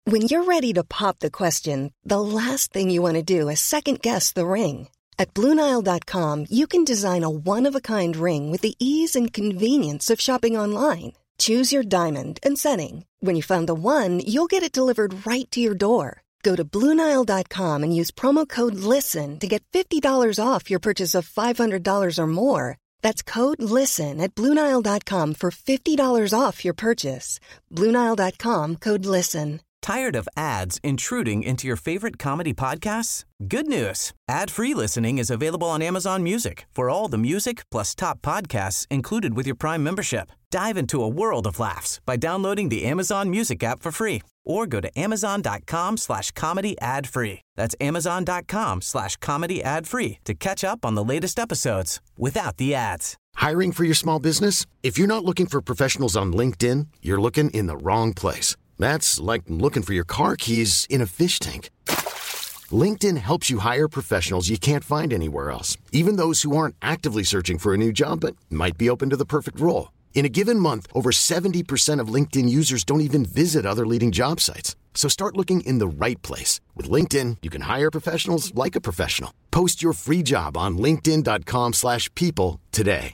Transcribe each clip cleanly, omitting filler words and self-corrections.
When you're ready to pop the question, the last thing you want to do is second-guess the ring. At BlueNile.com, you can design a one-of-a-kind ring with the ease and convenience of shopping online. Choose your diamond and setting. When you find the one, you'll get it delivered right to your door. Go to BlueNile.com and use promo code LISTEN to get $50 off your purchase of $500 or more. That's code LISTEN at BlueNile.com for $50 off your purchase. BlueNile.com, code LISTEN. Tired of ads intruding into your favorite comedy podcasts? Good news. Ad-free listening is available on Amazon Music for all the music plus top podcasts included with your Prime membership. Dive into a world of laughs by downloading the Amazon Music app for free or go to amazon.com/comedy ad-free. That's amazon.com/comedy ad-free to catch up on the latest episodes without the ads. Hiring for your small business? If you're not looking for professionals on LinkedIn, you're looking in the wrong place. That's like looking for your car keys in a fish tank. LinkedIn helps you hire professionals you can't find anywhere else, even those who aren't actively searching for a new job but might be open to the perfect role. In a given month, over 70% of LinkedIn users don't even visit other leading job sites. So start looking in the right place. With LinkedIn, you can hire professionals like a professional. Post your free job on linkedin.com/people today.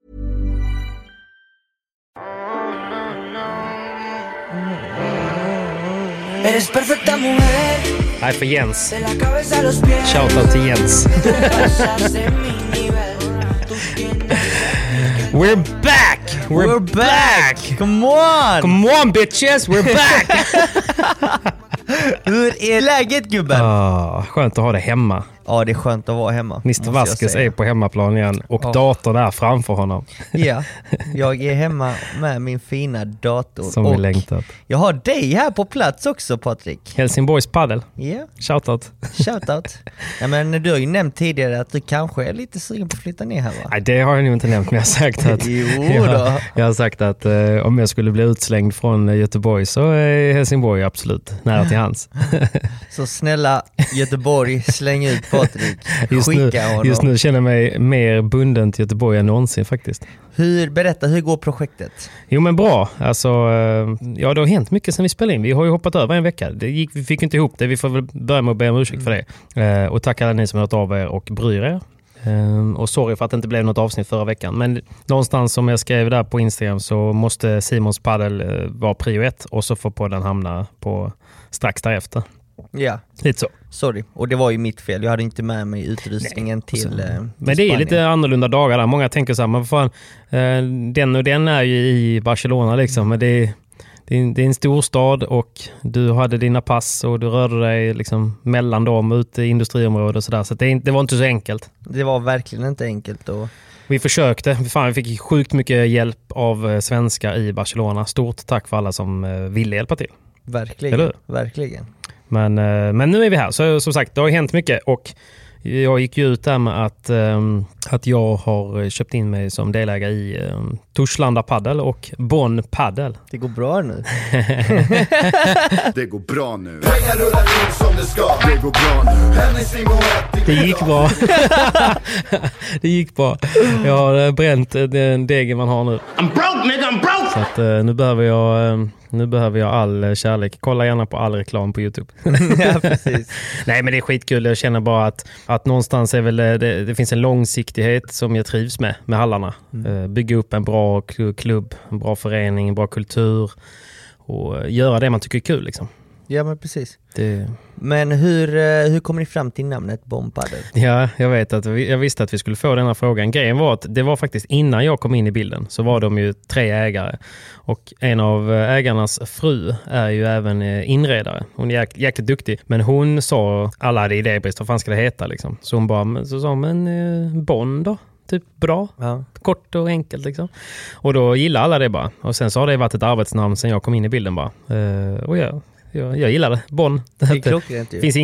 Eres perfecta mujer. Nej, för Jens. Shoutout till Jens. We're back! We're back! Come on! Come on bitches, we're back! Hur är läget gubben? Skönt att ha det hemma. Ja, det är skönt att vara hemma. Mr. Vasquez är på hemmaplan igen och datorn är framför honom. Ja, jag är hemma med min fina dator. Som vi längtat. Jag har dig här på plats också, Patrik. Helsingborgs Padel. Ja. Shoutout. Shoutout. Ja, men du har ju nämnt tidigare att du kanske är lite sugen på att flytta ner här, va? Nej, det har jag nog inte nämnt, men jag har sagt att jag har sagt att om jag skulle bli utslängd från Göteborg så är Helsingborg absolut nära till hands. Så snälla Göteborg, släng ut Patrik. Just nu känner jag mig mer bunden till Göteborg än någonsin faktiskt. Berätta, hur går projektet? Jo men bra, alltså det har hänt mycket sedan vi spelade in. Vi har ju hoppat över en vecka. Vi fick inte ihop det, vi får väl börja med att be om ursäkt för det. Och tack alla ni som har hört av er och bryr er. Och sorry för att det inte blev något avsnitt förra veckan. Men någonstans som jag skrev där på Instagram så måste Simons Padel vara prio 1 och så får podden hamna på strax därefter. Ja, lite så. Sorry, och det var ju mitt fel. Jag hade inte med mig utrustningen till men det är lite annorlunda dagar där. Många tänker så här, men fan, den och den är ju i Barcelona liksom. Men det är en stor stad och du hade dina pass och du rörde dig liksom mellan dem ute i industriområdet och sådär. Så det var inte så enkelt. Det var verkligen inte enkelt. Och vi försökte. Vi fick sjukt mycket hjälp av svenskar i Barcelona. Stort tack för alla som ville hjälpa till. Verkligen, verkligen. Men nu är vi här. Så som sagt, det har hänt mycket och jag gick ju ut där med att jag har köpt in mig som delägare i Torslanda Padel och Bonn Padel. Det går bra nu. Det går bra nu. Pengar rullar in som det ska. Det går bra nu. Det gick bra. Det gick bra. Jag har bränt den degen man har nu. I'm broke, nigga, I'm broke. Så att nu behöver jag all kärlek. Kolla gärna på all reklam på YouTube. Ja, precis. Nej, men det är skitkul. Jag känner bara att någonstans är väl det finns en långsiktighet som jag trivs med hallarna. Bygga upp en bra klubb, en bra förening, en bra kultur och göra det man tycker är kul liksom. Ja, men precis. Men hur kommer ni fram till namnet Bonn Padel? Ja, jag visste att vi skulle få den här frågan. Grejen var att det var faktiskt innan jag kom in i bilden så var de ju 3 ägare. Och en av ägarnas fru är ju även inredare. Hon är jäkligt duktig. Men hon sa, alla hade idébrist, vad fan ska det heta liksom? Så hon bara, så sa men Bonn då? Typ bra, kort och enkelt liksom. Och då gillar alla det bara. Och sen så har det varit ett arbetsnamn sen jag kom in i bilden bara. Och jag gillar det. Bonn. Det finns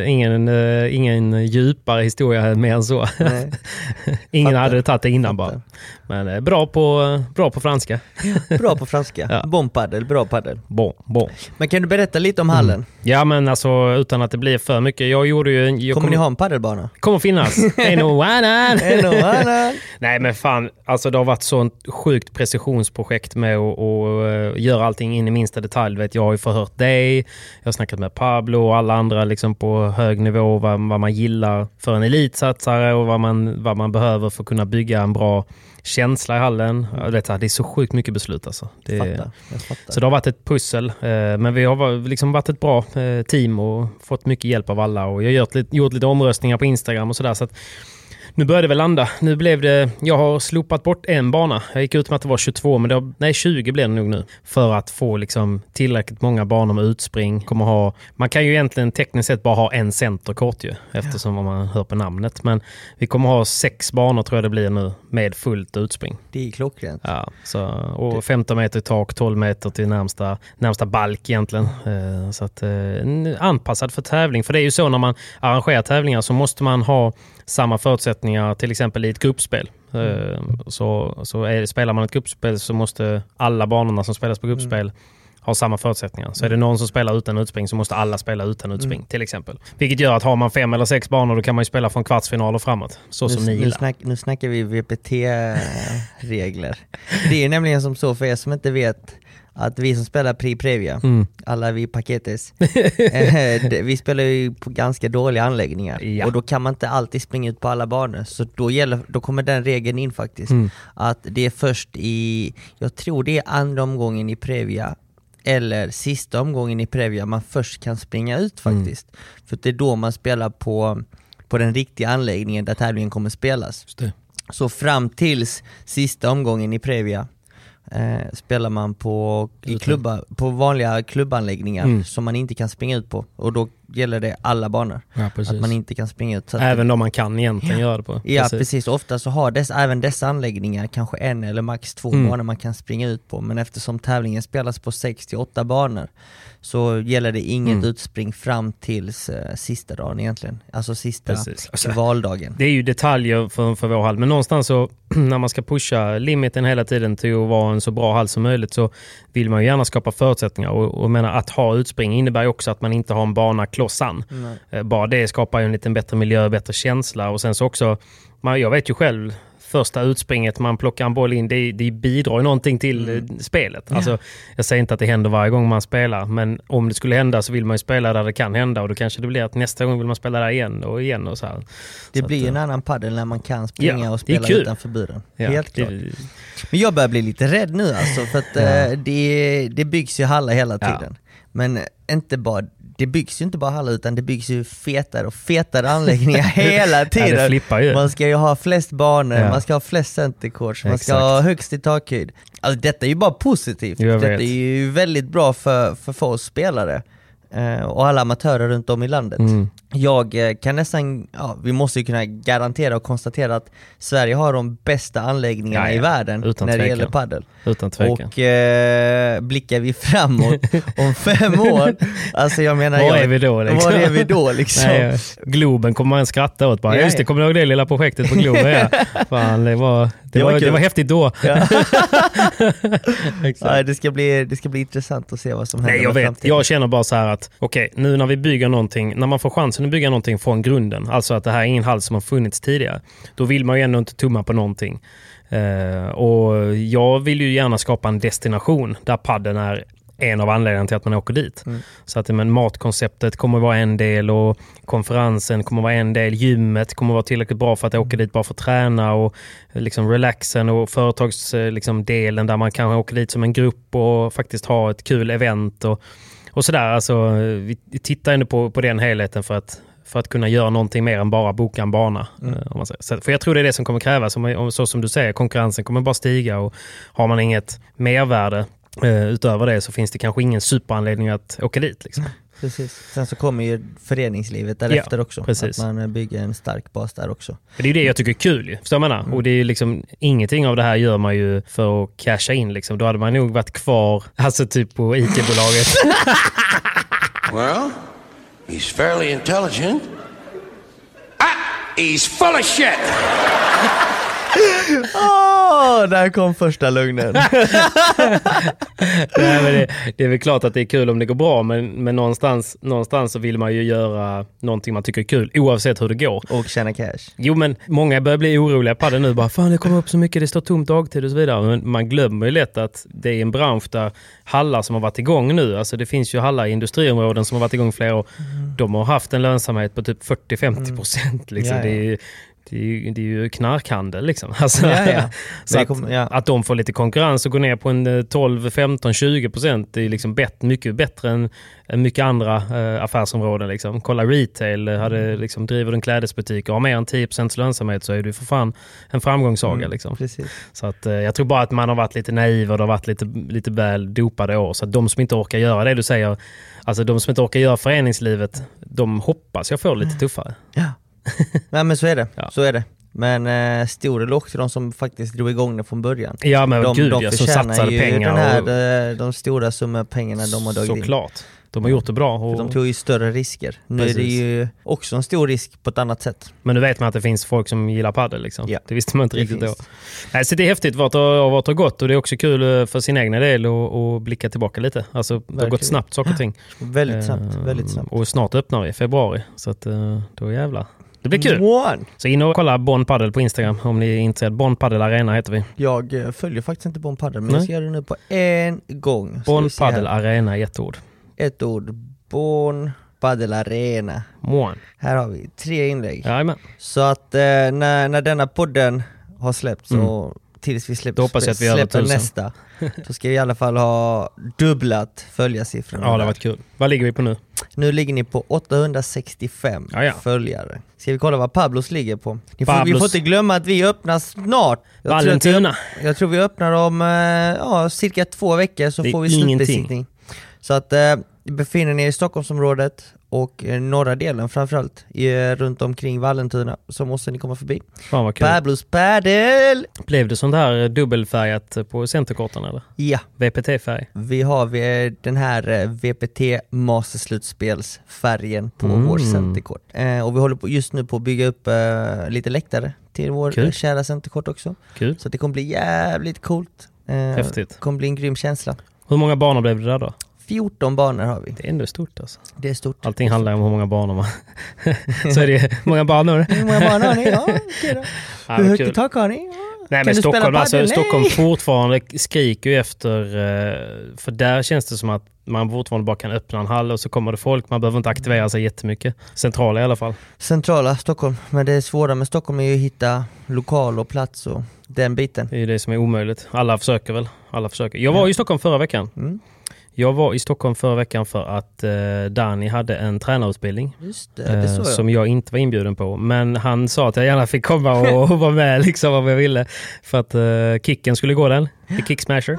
ingen djupare historia mer än så. Ingen hade tagit det innan bara. Men bra på franska. Bra på franska. Ja. Bonn Padel, bra padel. Bon. Men kan du berätta lite om hallen? Ja, men alltså utan att det blir för mycket. Kommer ni ha en padelbana? Kommer finnas. En och annan. Nej, men fan. Alltså det har varit så ett sjukt precisionsprojekt med att göra allting in i minsta detalj. Jag har ju förhört dig. Jag har snackat med Pablo och alla andra liksom på hög nivå vad man gillar för en elitsatsare och vad man behöver för att kunna bygga en bra känsla i hallen. Det är så sjukt mycket beslut alltså. Jag fattar. Så det har varit ett pussel. Men vi har liksom varit ett bra team och fått mycket hjälp av alla. Och jag har gjort lite omröstningar på Instagram och sådär. Så att nu började det väl landa. Nu blev det... Jag har slopat bort en bana. Jag gick ut med att det var 22, men 20 blev det nog nu. För att få liksom tillräckligt många banor med utspring. Man kan ju egentligen tekniskt sett bara ha en centerkort ju. Eftersom man hör på namnet. Men vi kommer ha 6 banor tror jag det blir nu. Med fullt utspring. Det är klockrent. Ja, och 15 meter i tak, 12 meter till närmsta balk egentligen. Så att anpassad för tävling. För det är ju så när man arrangerar tävlingar så måste man ha samma förutsättningar till exempel i ett gruppspel. Spelar man ett gruppspel så måste alla banorna som spelas på gruppspel ha samma förutsättningar. Så är det någon som spelar utan utspring så måste alla spela utan utspring till exempel. Vilket gör att har man 5 eller 6 banor då kan man ju spela från kvartsfinal och framåt. Som ni gillar. Nu snackar vi VPT-regler. Det är nämligen som så för er som inte vet att vi som spelar Previa, alla vi paketes, vi spelar ju på ganska dåliga anläggningar och då kan man inte alltid springa ut på alla banor, så då kommer den regeln in faktiskt att det är först jag tror det är andra omgången i Previa eller sista omgången i Previa man först kan springa ut faktiskt, för det är då man spelar på den riktiga anläggningen där tävlingen kommer spelas. Just det. Så fram tills sista omgången i Previa spelar man på vanliga klubbanläggningar som man inte kan springa ut på, och då gäller det alla banor att man inte kan springa ut. Även om man kan egentligen göra det på. Ja, precis. Ofta så har även dessa anläggningar kanske 1 eller max 2 banor man kan springa ut på, men eftersom tävlingen spelas på 68 banor så gäller det inget utspring fram tills sista dagen egentligen. Alltså sista valdagen. Det är ju detaljer för vår hall, men någonstans så när man ska pusha limiten hela tiden till att vara en så bra hall som möjligt så vill man ju gärna skapa förutsättningar och menar att ha utspring innebär ju också att man inte har en bana klossan. Bara det skapar ju en lite bättre miljö, bättre känsla, och sen så också jag vet ju själv första utspringet man plockar en boll in, det bidrar ju någonting till spelet. Alltså, jag säger inte att det händer varje gång man spelar, men om det skulle hända så vill man ju spela där det kan hända, och då kanske det blir att nästa gång vill man spela där igen och så här. Det blir en annan paddel när man kan springa och spela utanför buren. Helt klart. Men jag börjar bli lite rädd nu alltså, för att det byggs ju hallar hela tiden. Men det byggs ju inte bara hallar, utan det byggs ju fetare och fetare anläggningar hela tiden. Man ska ju ha flest banor, man ska ha flest centercourts, man ska ha högst i takhöjd. Alltså detta är ju bara positivt. Detta är ju väldigt bra för oss spelare och alla amatörer runt om i landet. Jag kan nästan, vi måste ju kunna garantera och konstatera att Sverige har de bästa anläggningarna i världen när det gäller paddel. Utan tvekan. Och blickar vi framåt om 5 år, alltså jag menar, var är vi då liksom? Nej, Globen kommer man skratta åt bara. Just det, kommer du ihåg det lilla projektet på Globen? Fan, det var häftigt då. Nej, det ska bli intressant att se vad som händer. Nej, jag känner bara så här att nu när vi bygger någonting, när man får chansen att bygga någonting från grunden, alltså att det här är ingen hall som har funnits tidigare, då vill man ju ändå inte tumma på någonting. Och jag vill ju gärna skapa en destination där padden är en av anledningarna till att man åker dit. Så att matkonceptet kommer att vara en del, och konferensen kommer att vara en del, gymmet kommer att vara tillräckligt bra för att åka dit bara för att träna, och liksom relaxen och företagsdelen där man kan åka dit som en grupp och faktiskt ha ett kul event och sådär. Alltså, vi tittar ändå på den helheten för att kunna göra någonting mer än bara boka en bana. Om man säger. För jag tror det är det som kommer krävas. Så som du säger, konkurrensen kommer bara stiga, och har man inget mervärde utöver det så finns det kanske ingen superanledning att åka dit. Liksom. Precis. Sen så kommer ju föreningslivet därefter också. Precis. Att man bygger en stark bas där också. Det är ju det jag tycker är kul ju. Förstår man? Och det är ju liksom, ingenting av det här gör man ju för att casha in. Liksom. Då hade man nog varit kvar, alltså typ på IT-bolaget. Well, he's fairly intelligent. He's full of shit! Där kom första lögnen. Nej, men det är väl klart att det är kul om det går bra, men någonstans så vill man ju göra någonting man tycker är kul oavsett hur det går. Och tjäna cash. Jo, men många börjar bli oroliga på det nu. Bara, fan, det kommer upp så mycket, det står tomt dagtid och så vidare. Men man glömmer ju lätt att det är en bransch där hallar som har varit igång nu. Alltså det finns ju hallar i industriområden som har varit igång flera år. De har haft en lönsamhet på typ 40-50%. Liksom. Ja. Det är ju knarkhandel liksom. Alltså, så att de får lite konkurrens och går ner på en 12, 15, 20%, det är liksom mycket bättre än mycket andra affärsområden liksom. Kolla retail, liksom, driver en klädesbutik och har mer än 10% lönsamhet, så är det för fan en framgångssaga liksom. Precis. Så att jag tror bara att man har varit lite naiv och det har varit lite väl dopade år, så att de som inte orkar göra det du säger, alltså de som inte orkar göra föreningslivet, de hoppas jag får lite tuffare. Ja. Nej, men så är det. Ja. Så är det. Men stor eloge till de som faktiskt drog igång det från början. Ja, men de som satsade pengar. De stora summor pengarna de har dragit in. Såklart. De har gjort det bra. Och... de tog ju större risker. Nu är det ju också en stor risk på ett annat sätt. Men nu vet man att det finns folk som gillar paddel liksom. Ja. Det visste man inte riktigt då. Nej, så det är häftigt vart det har gått, och det är också kul för sin egna del att blicka tillbaka lite. Alltså det har gått snabbt saker och ting. Väldigt snabbt. Och snart öppnar vi i februari. Så att då jävlar. Det blir kul. Så in och kolla Bonn Paddel på Instagram om ni är intresserade. Bonn Paddel Arena heter vi. Jag följer faktiskt inte Bonn Paddel, men jag ska göra det nu på en gång. Bonn Paddel Arena i ett ord. Ett ord. Bonn Paddel Arena. Här har vi 3 inlägg. Jajamän. Så att när denna podden har släppts och tills vi släpper nästa, så ska vi i alla fall ha dubblat följarsiffrorna. Ja, det har varit kul. Vad ligger vi på nu? Nu ligger ni på 865 följare. Ska vi kolla vad Pablos ligger på? Vi får inte glömma att vi öppnar snart. Jag tror vi öppnar om cirka 2 veckor, så får vi slutbesiktning. Så att befinner ni i Stockholmsområdet och norra delen framförallt runt omkring Vallentuna, så måste ni komma förbi. Fan vad kul. Pablos Paddel! Blev det sånt här dubbelfärgat på centerkorten eller? Ja. VPT-färg? Vi har den här VPT Masterslutspelsfärgen på vår centerkort. Och vi håller just nu på att bygga upp lite läktare till vår kära centerkort också. Kul. Så det kommer bli jävligt coolt. Häftigt. Det kommer bli en grym känsla. Hur många banor blev det där då? 14 banor har vi. Det är ändå stort alltså. Det är stort. Allting handlar om hur många banor man... Så är det många banor. Hur många banor har ni? Ja, okej då. Hur högt i tak har ni? Ja. Nej, men Stockholm fortfarande skriker ju efter... För där känns det som att man fortfarande bara kan öppna en hall och så kommer det folk. Man behöver inte aktivera sig jättemycket. Centrala i alla fall. Centrala Stockholm. Men det är svåra med Stockholm är ju att hitta lokal och plats och den biten. Det är ju det som är omöjligt. Alla försöker väl. Jag var i Stockholm förra veckan. Jag var i Stockholm förra veckan för att Danny hade en tränarutbildning. Just det, som jag inte var inbjuden på. Men han sa att jag gärna fick komma och vara med liksom om jag ville. För att Kicken skulle gå den. The Kick Smasher.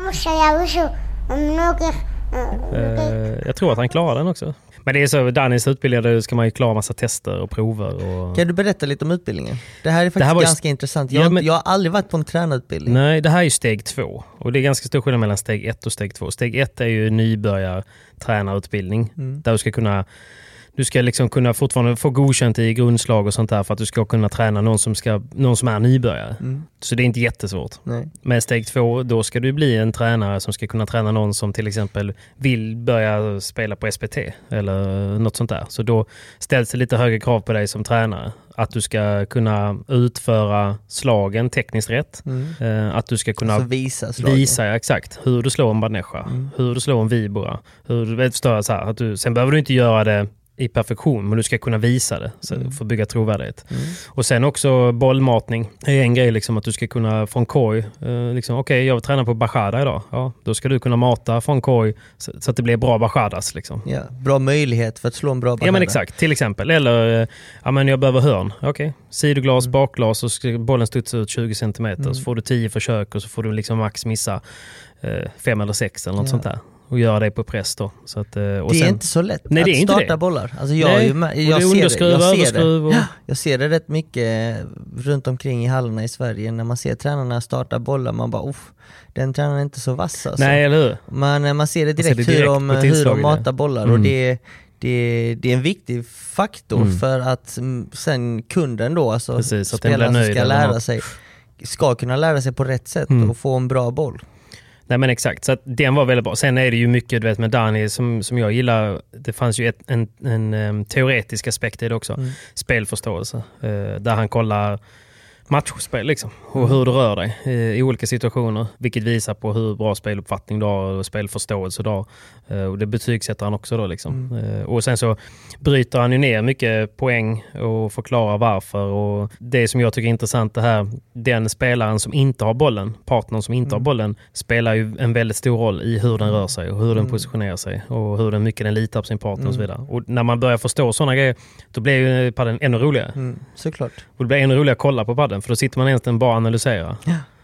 Jag tror att han klarar den också. Men det är så, Dannys utbildning ska man ju klara massa tester och prover. Och... Kan du berätta lite om utbildningen? Det här är faktiskt ganska intressant. Jag har aldrig varit på en tränarutbildning. Nej, det här är ju steg 2. Och det är ganska stor skillnad mellan steg 1 och steg 2. Steg 1 är ju nybörjartränarutbildning. Där du ska liksom kunna fortfarande få godkänt i grundslag och sånt där för att du ska kunna träna någon som är nybörjare. Så det är inte jättesvårt. Nej. Men steg 2, då ska du bli en tränare som ska kunna träna någon som till exempel vill börja spela på SPT eller något sånt där. Så då ställs det lite högre krav på dig som tränare. Att du ska kunna utföra slagen tekniskt rätt. Att du ska kunna visa exakt hur du slår en banesha, hur du slår en vibora. Sen behöver du inte göra det i perfektion, men du ska kunna visa det för att bygga trovärdighet. Och sen också bollmatning är en grej, liksom, att du ska kunna från korg, okej, jag vill träna på bachada idag. Ja, då ska du kunna mata från korg så att det blir bra bachadas. Liksom. Ja, bra möjlighet för att slå en bra bachada. Ja, men exakt, till exempel. Eller, jag behöver hörn. Okej, sidoglas, bakglas och ska bollen studsa ut 20 cm. Så får du 10 försök och så får du liksom max missa 5 eller 6 eller något sånt där. Och göra det på press då. Så att, och det är inte så lätt att starta bollar. Alltså jag ser det rätt mycket runt omkring i hallarna i Sverige. När man ser tränarna starta bollar, man bara, den tränaren är inte så vass. Alltså. Nej, eller hur? Man ser det direkt, hur de matar bollar. Och det är en viktig faktor för att sen kunden då, alltså precis, spelarna som ska lära sig ska kunna lära sig på rätt sätt och få en bra boll. Nej men exakt, så att den var väldigt bra. Sen är det ju mycket, du vet, med Dani som jag gillar, det fanns ju en teoretisk aspekt i det också. Spelförståelse, där han kollar matchspel liksom, och hur du rör dig i olika situationer, vilket visar på hur bra speluppfattning du har och spelförståelse du har. Och det betygsätter han också då liksom. Och sen så bryter han ju ner mycket poäng och förklarar varför, och det som jag tycker är intressant det här, den spelaren som inte har bollen, partnern som inte har bollen, spelar ju en väldigt stor roll i hur den rör sig och hur den positionerar sig och hur mycket den litar på sin partner och så vidare. Och när man börjar förstå sådana grejer, då blir ju padden ännu roligare. Såklart. Och det blir ännu roligare att kolla på padden, för då sitter man egentligen bara och analyserar.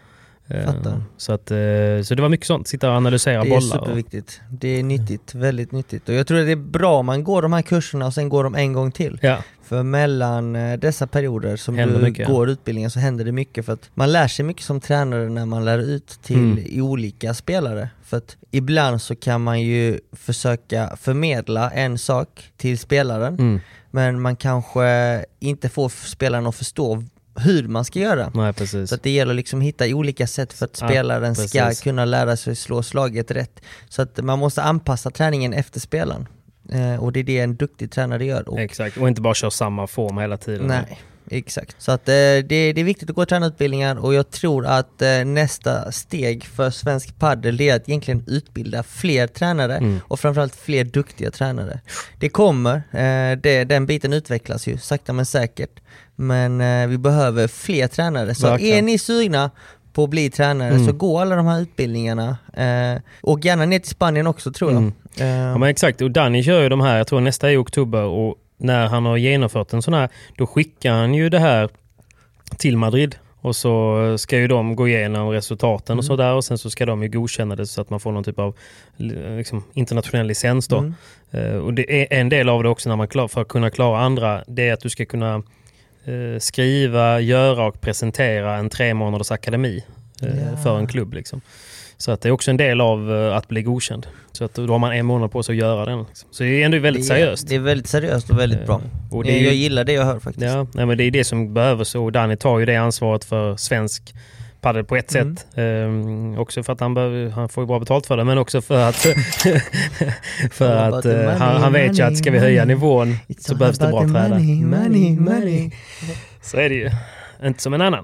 Så det var mycket sånt, sitta och analysera bollar. Det är superviktigt. Det är nyttigt, väldigt nyttigt. Och jag tror att det är bra om man går de här kurserna och sen går de en gång till. Ja. För mellan dessa perioder som händer du mycket. Går utbildningen så händer det mycket. För att man lär sig mycket som tränare när man lär ut till olika spelare. För att ibland så kan man ju försöka förmedla en sak till spelaren. Men man kanske inte får spelaren att förstå hur man ska göra. Nej, precis. Så att det gäller liksom hitta olika sätt för att spelaren ska kunna lära sig slå slaget rätt. Så att man måste anpassa träningen efter spelaren. Och det är det en duktig tränare gör. Och exakt, och inte bara köra samma form hela tiden. Nej, exakt. Så att det är viktigt att gå tränarutbildningar, och jag tror att nästa steg för svensk paddel är att egentligen utbilda fler tränare och framförallt fler duktiga tränare. Det kommer, den biten utvecklas ju sakta men säkert, men vi behöver fler tränare. Så är ni sugna på att bli tränare så gå alla de här utbildningarna och gärna ner till Spanien också, tror jag. Ja, men exakt, och Dani kör ju de här, jag tror nästa är i oktober, och när han har genomfört en sån här, då skickar han ju det här till Madrid, och så ska ju de gå igenom resultaten och så där, och sen så ska de ju godkänna det så att man får någon typ av liksom, internationell licens då. Och det är en del av det också när man för att kunna klara andra, det är att du ska kunna skriva, göra och presentera en 3 månaders akademi för en klubb liksom. Så att det är också en del av att bli godkänd. Så att då har man 1 månad på sig att göra den. Liksom. Så det är ändå väldigt seriöst. Det är väldigt seriöst och väldigt bra. Och det jag gillar det jag hör faktiskt. Ja, nej, men det är det som behövs. Så Dani tar ju det ansvaret för svensk paddel på ett sätt. Också för att han får ju bra betalt för det, men också för att han vet ju att ska vi höja nivån så behövs det bra tränare. Money. Så är det ju. Inte som en annan.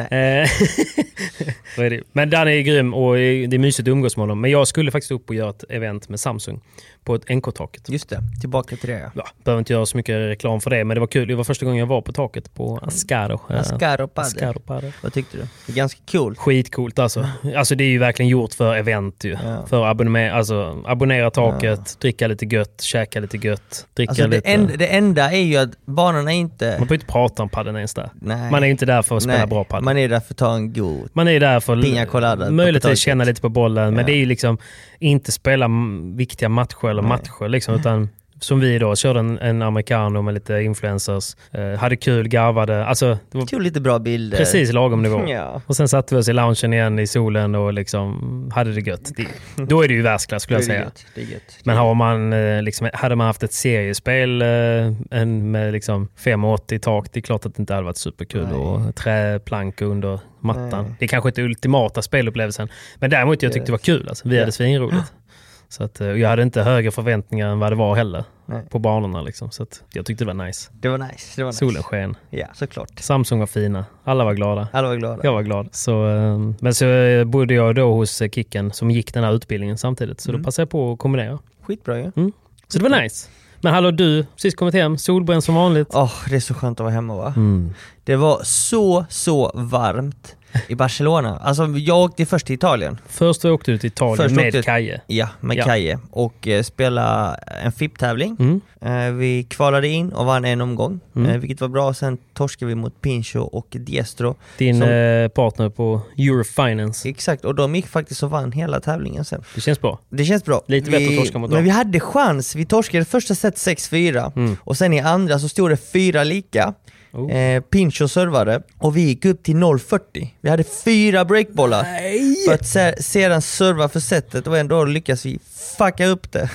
Så är det. Men den är grym och det är mysigt att umgås med honom. Men jag skulle faktiskt upp och göra ett event med Samsung på ett NK-taket. Just det, tillbaka till det. Ja, behöver inte göra så mycket reklam för det, men det var kul. Det var första gången jag var på taket på Ascaro. Ascaro Padel. Vad tyckte du? Det är ganska coolt. Skitcoolt alltså. Alltså det är ju verkligen gjort för event ju. Ja. För abonnera taket, dricka lite gött, käka lite gött, dricka alltså lite. Det enda är ju att banorna inte... Man får inte prata om padden ens där. Nej. Man är inte där för att spela bra paddel. Man är där för att ta en god... Man är där för Pina colada. Möjligt att känna lite på bollen, men det är ju liksom inte spela viktiga matcher liksom, utan som vi då körde en americano med lite influencers, hade kul, garvade, alltså det var lite bra bilder. Precis lagom nivå. Ja. Och sen satte vi oss i loungen igen i solen och liksom hade det gött. Då är det ju världsklass skulle jag säga. Det är gött. Men hade man haft ett seriespel med liksom 5,80 tak, det är klart att det inte hade varit superkul. Och träplank under mattan. Nej. Det är kanske inte ultimata spelupplevelsen, men däremot jag tyckte det var kul alltså. Vi hade svinroligt. Så att jag hade inte högre förväntningar än vad det var heller på banorna liksom. Så att jag tyckte det var nice. Det var nice. Solen sken. Ja, såklart. Samsung var fina. Alla var glada. Jag var glad. Så, men så bodde jag då hos Kicken som gick den här utbildningen samtidigt. Så då passade jag på att kombinera. Skitbra ju. Så det var nice. Men hallå du, sist kommit hem, solbränd som vanligt. Det är så skönt att vara hemma va? Det var så varmt i Barcelona. Alltså jag åkte först till Italien. Först åkte du till Italien med Kaje. Ja, med Kaje. Och spela en FIP-tävling. Vi kvalade in och vann en omgång. Vilket var bra. Sen torskade vi mot Pincho och Diestro. Din partner på Eurofinance. Exakt, och de gick faktiskt och vann hela tävlingen sen. Det känns bra. Lite bättre att torska mot dem. Men vi hade chans. Vi torskade första set 6-4. Och sen i andra så stod det 4 lika. Pincho servade och vi gick upp till 0,40. Vi hade 4 breakbollar för att sedan serva för setet och ändå lyckas vi fucka upp det.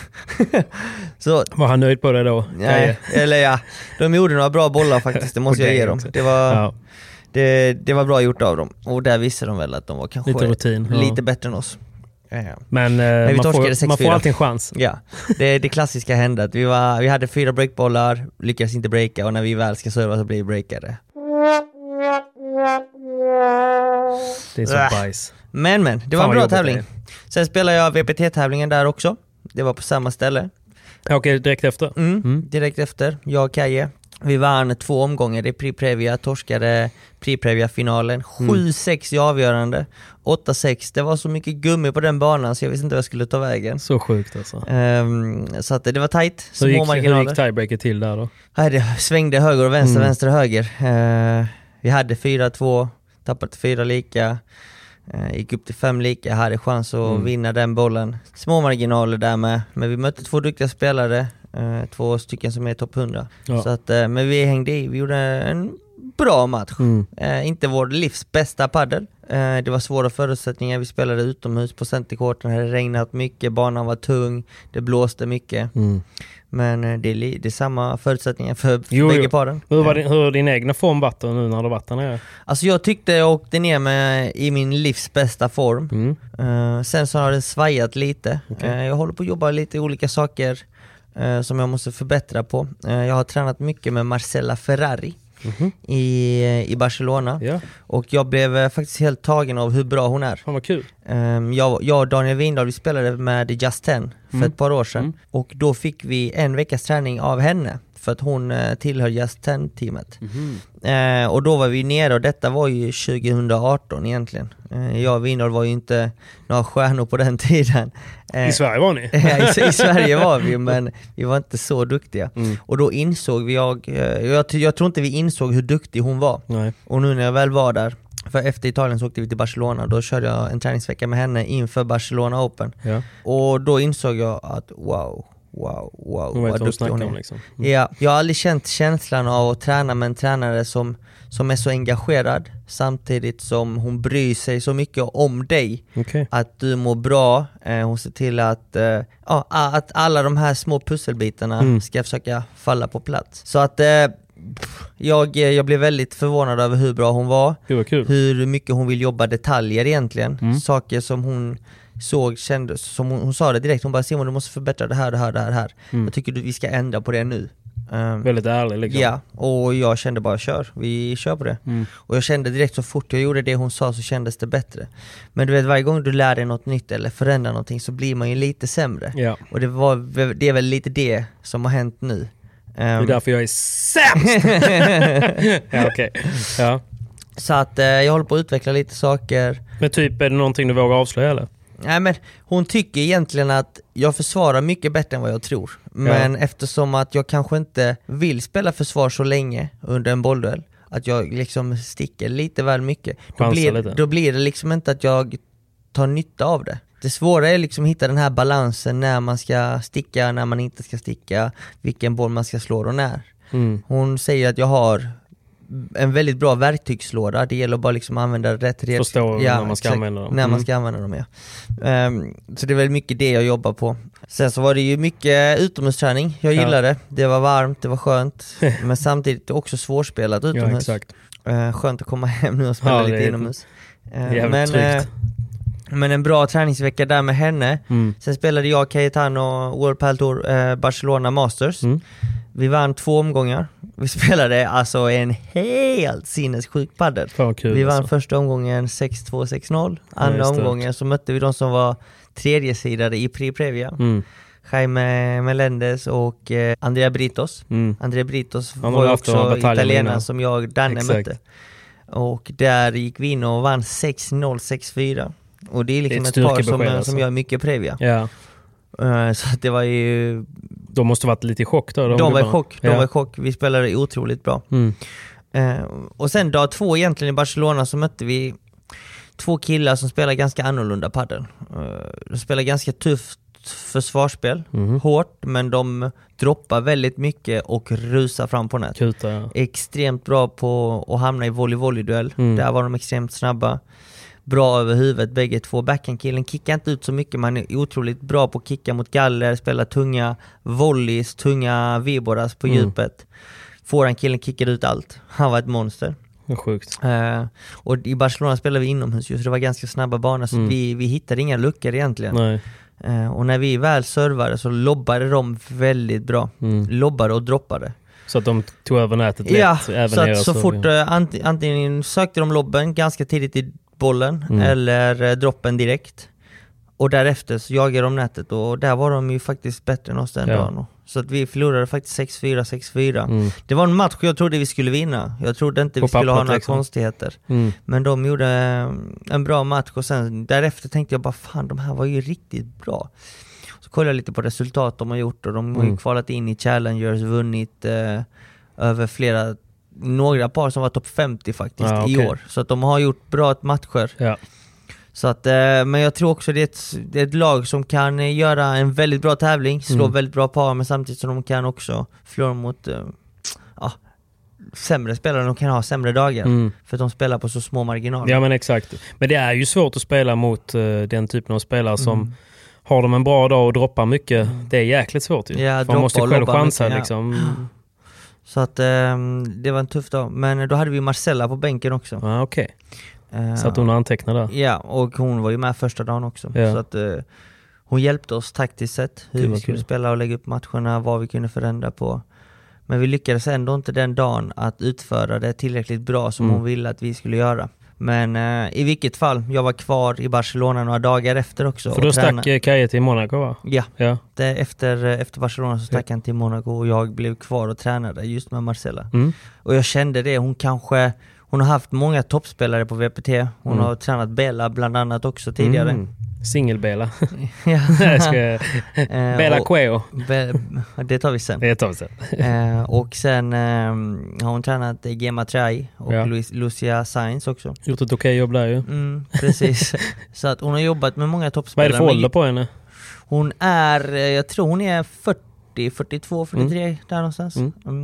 Så, var han nöjd på det då? Nej, eller de gjorde några bra bollar faktiskt, det måste jag ge dem. det var bra gjort av dem. Och där visste de väl att de var kanske lite rutin, lite bättre än oss. Men man får alltid en chans. Ja, det klassiska hände att vi hade 4 breakbollar, lyckades inte breaka, och när vi väl ska serva så blir vi breakade. Det är så bajs. Men det var en bra tävling. Sen spelade jag VPT-tävlingen där också. Det var på samma ställe. Okej, direkt efter? Direkt efter. Jag och Kaje. Vi vann 2 omgångar i Prix Previa, torskade Prix Previa-finalen. 7-6 i avgörande. 8-6. Det var så mycket gummi på den banan så jag visste inte vad jag skulle ta vägen. Så sjukt alltså. Så att det var tajt. Hur gick tiebreaker till där då? Det svängde höger och vänster, vänster och höger. Vi hade 4-2, tappade 4 lika. Gick upp till 5 lika, hade chans att vinna den bollen. Små marginaler där med. Men vi mötte 2 duktiga spelare. 2 stycken som är topp 100. Så att, men vi hängde i. Vi gjorde en bra match. Inte vår livs bästa paddel. Det var svåra förutsättningar. Vi spelade utomhus på centerkorten. Det hade regnat mycket. Banan var tung. Det blåste mycket. Men det är samma förutsättningar för bägge paren. Hur har din egna form varit nu när du varit där nere? Alltså jag tyckte jag åkte ner med i min livs bästa form. Sen så har det svajat lite. Jag håller på att jobba lite olika saker som jag måste förbättra på. Jag har tränat mycket med Marcella Ferrari i Barcelona. Och jag blev faktiskt helt tagen av hur bra hon är. Fan vad kul. Jag och Daniel Windahl, vi spelade med Just 10 för ett par år sedan. Och då fick vi en veckas träning av henne. För att hon tillhör Just 10-teamet. Och då var vi nere, och detta var ju 2018 egentligen. Jag och Windahl var ju inte några stjärnor på den tiden. I Sverige var ni? I Sverige var vi, men vi var inte så duktiga. Och då insåg vi, jag tror inte vi insåg hur duktig hon var. Nej. Och nu när jag väl var där, för efter Italien så åkte vi till Barcelona. Då körde jag en träningsvecka med henne inför Barcelona Open. Och då insåg jag att wow, vad duktig hon är. Liksom. Ja, jag har aldrig känt känslan av att träna med en tränare som är så engagerad, samtidigt som hon bryr sig så mycket om dig. Att du mår bra. Hon ser till att alla de här små pusselbitarna ska försöka falla på plats. Så att jag blev väldigt förvånad över hur bra hon var. Hur mycket hon vill jobba detaljer egentligen. Saker som hon kände, som hon sa det direkt. Hon bara, Simon, du måste förbättra det här. Jag tycker vi ska ändra på det nu. Väldigt ärlig liksom. Ja, och jag kände bara vi kör på det. Och jag kände direkt, så fort jag gjorde det hon sa så kändes det bättre. Men du vet, varje gång du lär dig något nytt eller förändrar någonting så blir man ju lite sämre. Och det är väl lite det som har hänt nu. Det är därför jag är sämst. Så att jag håller på att utveckla lite saker. Men typ, är det någonting du vågar avslöja eller? Nej, men hon tycker egentligen att jag försvarar mycket bättre än vad jag tror. Men eftersom att jag kanske inte vill spela försvar så länge under en bollduell, att jag liksom sticker lite väl mycket, då blir det liksom inte att jag tar nytta av det. Det svåra är liksom att hitta den här balansen när man ska sticka, när man inte ska sticka, vilken boll man ska slå och när. Hon säger att jag har en väldigt bra verktygslåda. Det gäller bara liksom att använda rätt redskap. Förstå när man ska använda dem. När man ska använda dem, så det är väldigt mycket det jag jobbar på. Sen så var det ju mycket utomhusträning. Jag gillade det. Det var varmt, det var skönt. Men samtidigt också svårspelat utomhus. Skönt att komma hem nu och spela lite inomhus. Men en bra träningsvecka där med henne. Sen spelade jag Cayetano World Padel Tour Barcelona Masters. Vi vann 2 omgångar. Vi spelade alltså en helt sinnessjuk paddel. Vi vann första omgången 6-2, 6-0. Andra omgången så mötte vi de som var tredje sidade i Prix Previa. Jaime Melendez och Andrea Britos. Andrea Britos var ju också italienaren som jag och Danne mötte. Och där gick vi in och vann 6-0, 6-4. Och det är liksom ett par som gör mycket Previa. Så det var ju... De måste varit lite i chock då. De var i chock. Vi spelade otroligt bra. Och sen dag 2 egentligen i Barcelona så mötte vi 2 killar som spelar ganska annorlunda padel. De spelar ganska tufft försvarsspel. Hårt, men de droppar väldigt mycket och rusar fram på nät. Extremt bra på att hamna i volley-duell. Där var de extremt snabba. Bra över huvudet, bägge två. Backhandkillen kickar inte ut så mycket. Man är otroligt bra på att kicka mot galler, spela tunga volleys, tunga viboras på djupet. Forehandkillen kickade ut allt. Han var ett monster. Sjukt. Och i Barcelona spelade vi inomhus just, det var ganska snabba banor, så vi hittade inga luckor egentligen. Nej. Och när vi väl servade så lobbade de väldigt bra. Lobbade och droppade. Så att de tog över nätet lätt. Ja, även så att så fort antingen sökte de lobben ganska tidigt i bollen eller droppen direkt. Och därefter så jagade de nätet, och där var de ju faktiskt bättre än oss den dagen. Så att vi förlorade faktiskt 6-4, 6-4. Det var en match jag trodde vi skulle vinna. Jag trodde inte vi skulle ha några konstigheter. Men de gjorde en bra match, och sen därefter tänkte jag bara, fan, de här var ju riktigt bra. Så kollade jag lite på resultat de har gjort, och de har ju kvalat in i Challengers, vunnit över några par som var topp 50 faktiskt i år. Så att de har gjort bra matcher. Ja. Så att, men jag tror också det är ett lag som kan göra en väldigt bra tävling, slå väldigt bra par, men samtidigt som de kan också förlora mot sämre spelare. De kan ha sämre dagar för att de spelar på så små marginaler. Ja, men exakt. Men det är ju svårt att spela mot den typen av spelare som har de en bra dag och droppar mycket. Det är jäkligt svårt ju. Ja, man måste själv chansa liksom. Så att det var en tuff dag. Men då hade vi Marcella på bänken också. Ja, okej. Så att hon antecknade. Ja, och hon var ju med första dagen också. Så att hon hjälpte oss taktiskt sett hur vi skulle spela och lägga upp matcherna, vad vi kunde förändra på. Men vi lyckades ändå inte den dagen att utföra det tillräckligt bra som hon ville att vi skulle göra. Men i vilket fall, jag var kvar i Barcelona några dagar efter också. För då stack Kaje till Monaco, va? Ja. Efter Barcelona så stack han till Monaco, och jag blev kvar och tränade just med Marcella. Och jag kände det, hon har haft många toppspelare på VPT. Hon har tränat Bella bland annat också tidigare. Singel-Bella. Bella Cueo. Det tar vi sen. Och sen har hon tränat Gemma Trai och Lucia Sainz också. Gjort ett okej jobb där ju. Precis. Så att hon har jobbat med många toppspelare. Vad är det för ålder på henne? Hon är, jag tror hon är 40, 42, 43 där någonstans.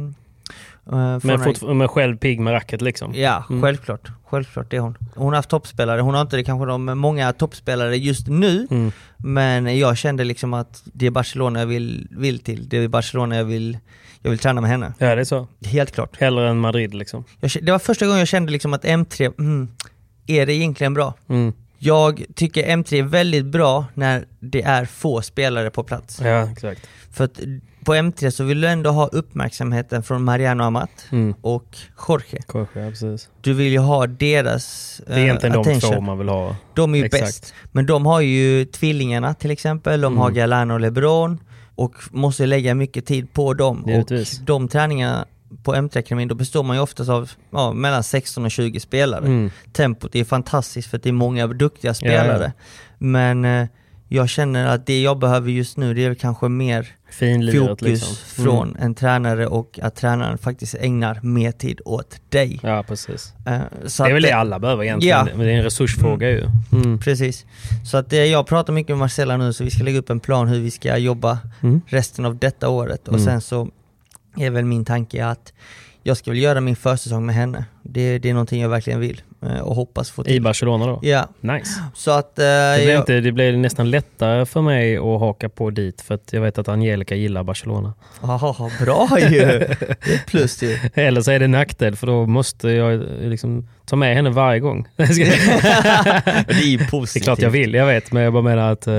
Men själv pigg med racket liksom. Ja, självklart det är hon. Hon har haft toppspelare. Hon har inte kanske de många toppspelare just nu, men jag kände liksom att det är Barcelona jag vill till. Det är Barcelona jag vill träna med henne. Ja, det är så. Helt klart. Hellre än Madrid liksom. Det var första gången jag kände liksom att M3 är det egentligen bra. Jag tycker M3 är väldigt bra när det är få spelare på plats. Ja, exakt. För att på M3 så vill du ändå ha uppmärksamheten från Mariano Amat och Jorge. Ja, precis. Du vill ju ha deras det är egentligen attention. De två man vill ha. De är ju bäst. Men de har ju tvillingarna till exempel. De har Galán och LeBron och måste lägga mycket tid på dem. Givetvis. Och de träningarna på M3-akademin, då består man ju oftast av mellan 16 och 20 spelare. Tempot är fantastiskt för att det är många duktiga spelare. Men jag känner att det jag behöver just nu, det är kanske mer fokus liksom. Från en tränare, och att tränaren faktiskt ägnar mer tid åt dig. Ja, precis. Så det är väl det alla behöver egentligen, men det är en resursfråga ju. Precis. Så att jag pratar mycket med Marcella nu, så vi ska lägga upp en plan hur vi ska jobba resten av detta året. Och sen så är väl min tanke att jag ska väl göra min försäsong med henne. Det är någonting jag verkligen vill och hoppas få till. I Barcelona då? Ja. Nice. Så att, det blir nästan lättare för mig att haka på dit, för att jag vet att Angelica gillar Barcelona. Jaha, bra ju. Det är plus ju. Eller så är det nackdel, för då måste jag liksom ta med henne varje gång. Det är ju positivt. Det är klart jag vill, jag vet, men jag bara menar att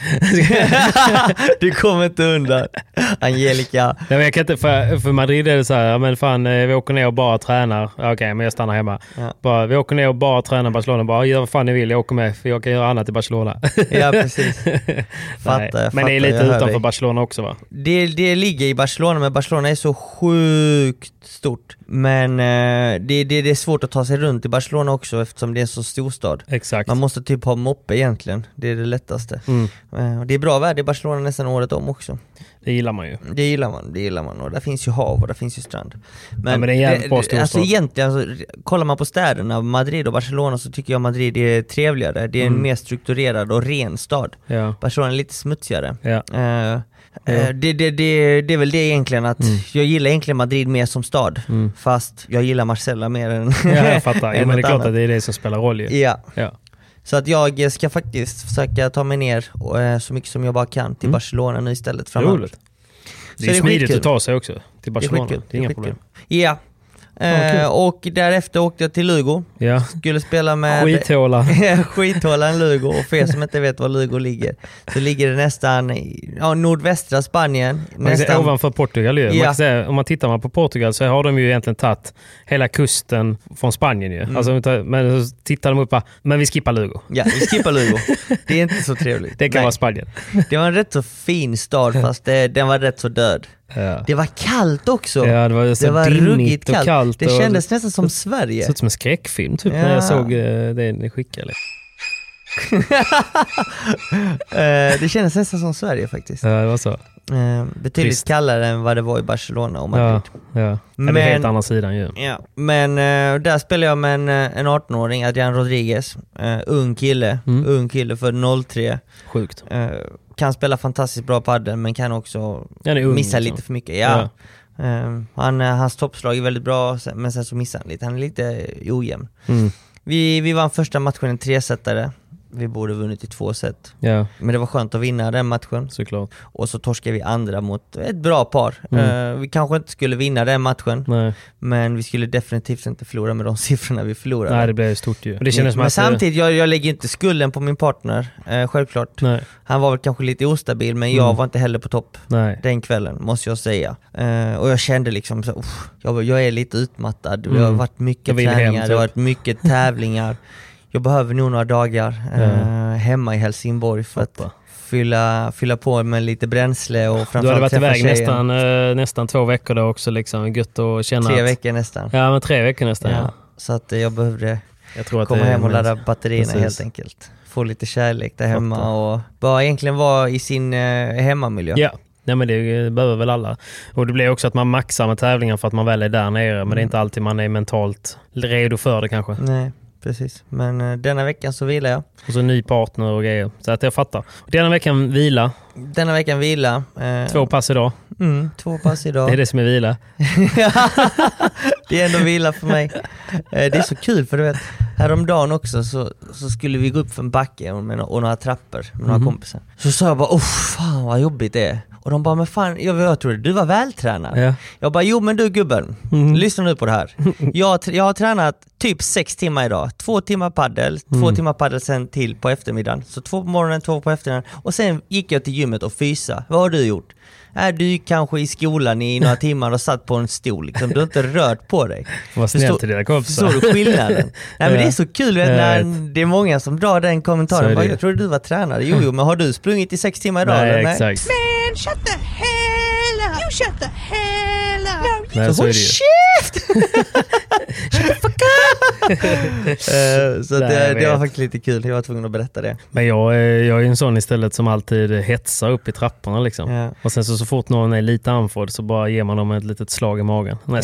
du kommer inte undan Angelica. Nej, men jag kan inte, för Madrid är det så här, men fan, vi åker ner och bara tränar. Okej, men jag stannar hemma. Bara, vi åker ner och bara tränar Barcelona. Bara, gör vad fan ni vill, jag åker med, för jag kan göra annat i Barcelona. Ja, precis. Men det är lite utanför Barcelona också, va? Det ligger i Barcelona, men Barcelona är så sjukt stort. Men det är svårt att ta sig runt i Barcelona också, eftersom det är en så stor stad. Exakt. Man måste typ ha moppe egentligen. Det är det lättaste. Det är bra väder i Barcelona nästan året om också. Det gillar man ju. Det gillar man. Och där finns ju hav och där finns ju strand. Men det är en jävligt bra storstad. Alltså egentligen, kollar man på städerna, Madrid och Barcelona, så tycker jag Madrid är trevligare. Det är en mer strukturerad och ren stad. Ja. Barcelona är lite smutsigare. Ja. Det är väl det egentligen, att jag gillar egentligen Madrid mer som stad, fast jag gillar Marcella mer än jag fattar. Men det är klart att det är det som spelar roll ju. Ja. Så att jag ska faktiskt försöka ta mig ner så mycket som jag bara kan till Barcelona nu istället framöver. Det är smidigt att ta sig också till Barcelona. Det är inga problem. Ja. Och därefter åkte jag till Lugo. Ja. Skulle spela med skithålan Lugo. Och för er som inte vet var Lugo ligger, så ligger det nästan i nordvästra Spanien. Nästan ovanför Portugal ju. Man kan säga, om man tittar på Portugal så har de ju egentligen tagit hela kusten från Spanien ju. Alltså, men så tittar de upp bara, men vi skippar Lugo. Ja, vi skippar Lugo. Det är inte så trevligt. Det kan vara Spanien. Det var en rätt så fin stad, fast den var rätt så död. Ja. Det var kallt också. Ja, det var ruggigt och kallt. Det kändes nästan som Sverige. Det såg ut som en skräckfilm typ när jag såg det ni skickade. Det kändes nästan som Sverige faktiskt. Ja, det var så. Betydligt kallare än vad det var i Barcelona och Madrid. Ja. Men det är helt andra sidan ju. Ja. Men där spelade jag med en 18-åring, Adrian Rodriguez. Ung kille för 03. Sjukt. Kan spela fantastiskt bra padel, men kan också missa lite för mycket. Ja. Hans toppslag är väldigt bra, men sen så missar han lite. Han är lite ojämn. Vi vann första matchen en 3-setare. Vi borde vunnit i 2 set. Ja. Men det var skönt att vinna den matchen. Såklart. Och så torskade vi andra mot ett bra par. Vi kanske inte skulle vinna den matchen. Nej. Men vi skulle definitivt inte förlora med de siffrorna vi förlorade. Nej, det blev stort ju. Det kändes men samtidigt, jag lägger inte skulden på min partner. Självklart. Nej. Han var väl kanske lite ostabil, men jag var inte heller på topp den kvällen, måste jag säga. Och jag kände liksom så, jag är lite utmattad. Det har varit mycket träningar, det har varit mycket tävlingar. Jag behöver nog några dagar hemma i Helsingborg för att fylla på med lite bränsle och framförallt. Du hade varit iväg nästan 2 veckor då också liksom. Gött att känna 3 veckor nästan. Ja, men 3 veckor nästan. Ja. Så att jag behövde komma hem och ladda batterierna helt enkelt. Få lite kärlek där hemma och bara egentligen vara i sin hemmamiljö. Ja. Nej, men det behöver väl alla. Och det blir också att man maxar med tävlingar för att man väl är där nere. Men det är inte alltid man är mentalt redo för det kanske. Nej. Precis, men denna veckan så vilar jag. Och så ny partner och grejer, så att jag fattar. Denna veckan vila. 2 pass idag. 2 pass idag. Det är det som är vila. Det är ändå vila för mig. Det är så kul, för du vet, häromdagen också så skulle vi gå upp för en backe och några trappor med några kompisar. Så sa jag bara, fan vad jobbigt det är. Och de bara, men fan, jag trodde du var vältränad. Ja. Jag bara, jo men du gubben, lyssna nu på det här. Jag har tränat typ 6 timmar idag. 2 timmar paddel, 2 timmar paddel sen till på eftermiddagen. Så 2 på morgonen, 2 på eftermiddagen. Och sen gick jag till gymmet och fysa. Vad har du gjort? Är du kanske i skolan i några timmar och satt på en stol liksom. Du har inte rört på dig. Vad snällt till dina kompisar. Förstår du skillnaden? Nej, men det är så kul när det är många som drar den kommentaren. Jag trodde du var tränare. Jo, men har du sprungit i 6 timmar idag? Nej, exakt. Man, shut the hell up. You shut the hell up. Nej, så håll käft! Shut the fuck up! Så det var faktiskt lite kul. Jag var tvungen att berätta det. Men jag är en sån istället som alltid hetsar upp i trapporna liksom. Ja. Och sen så fort någon är lite anförd så bara ger man dem ett litet slag i magen. Nej,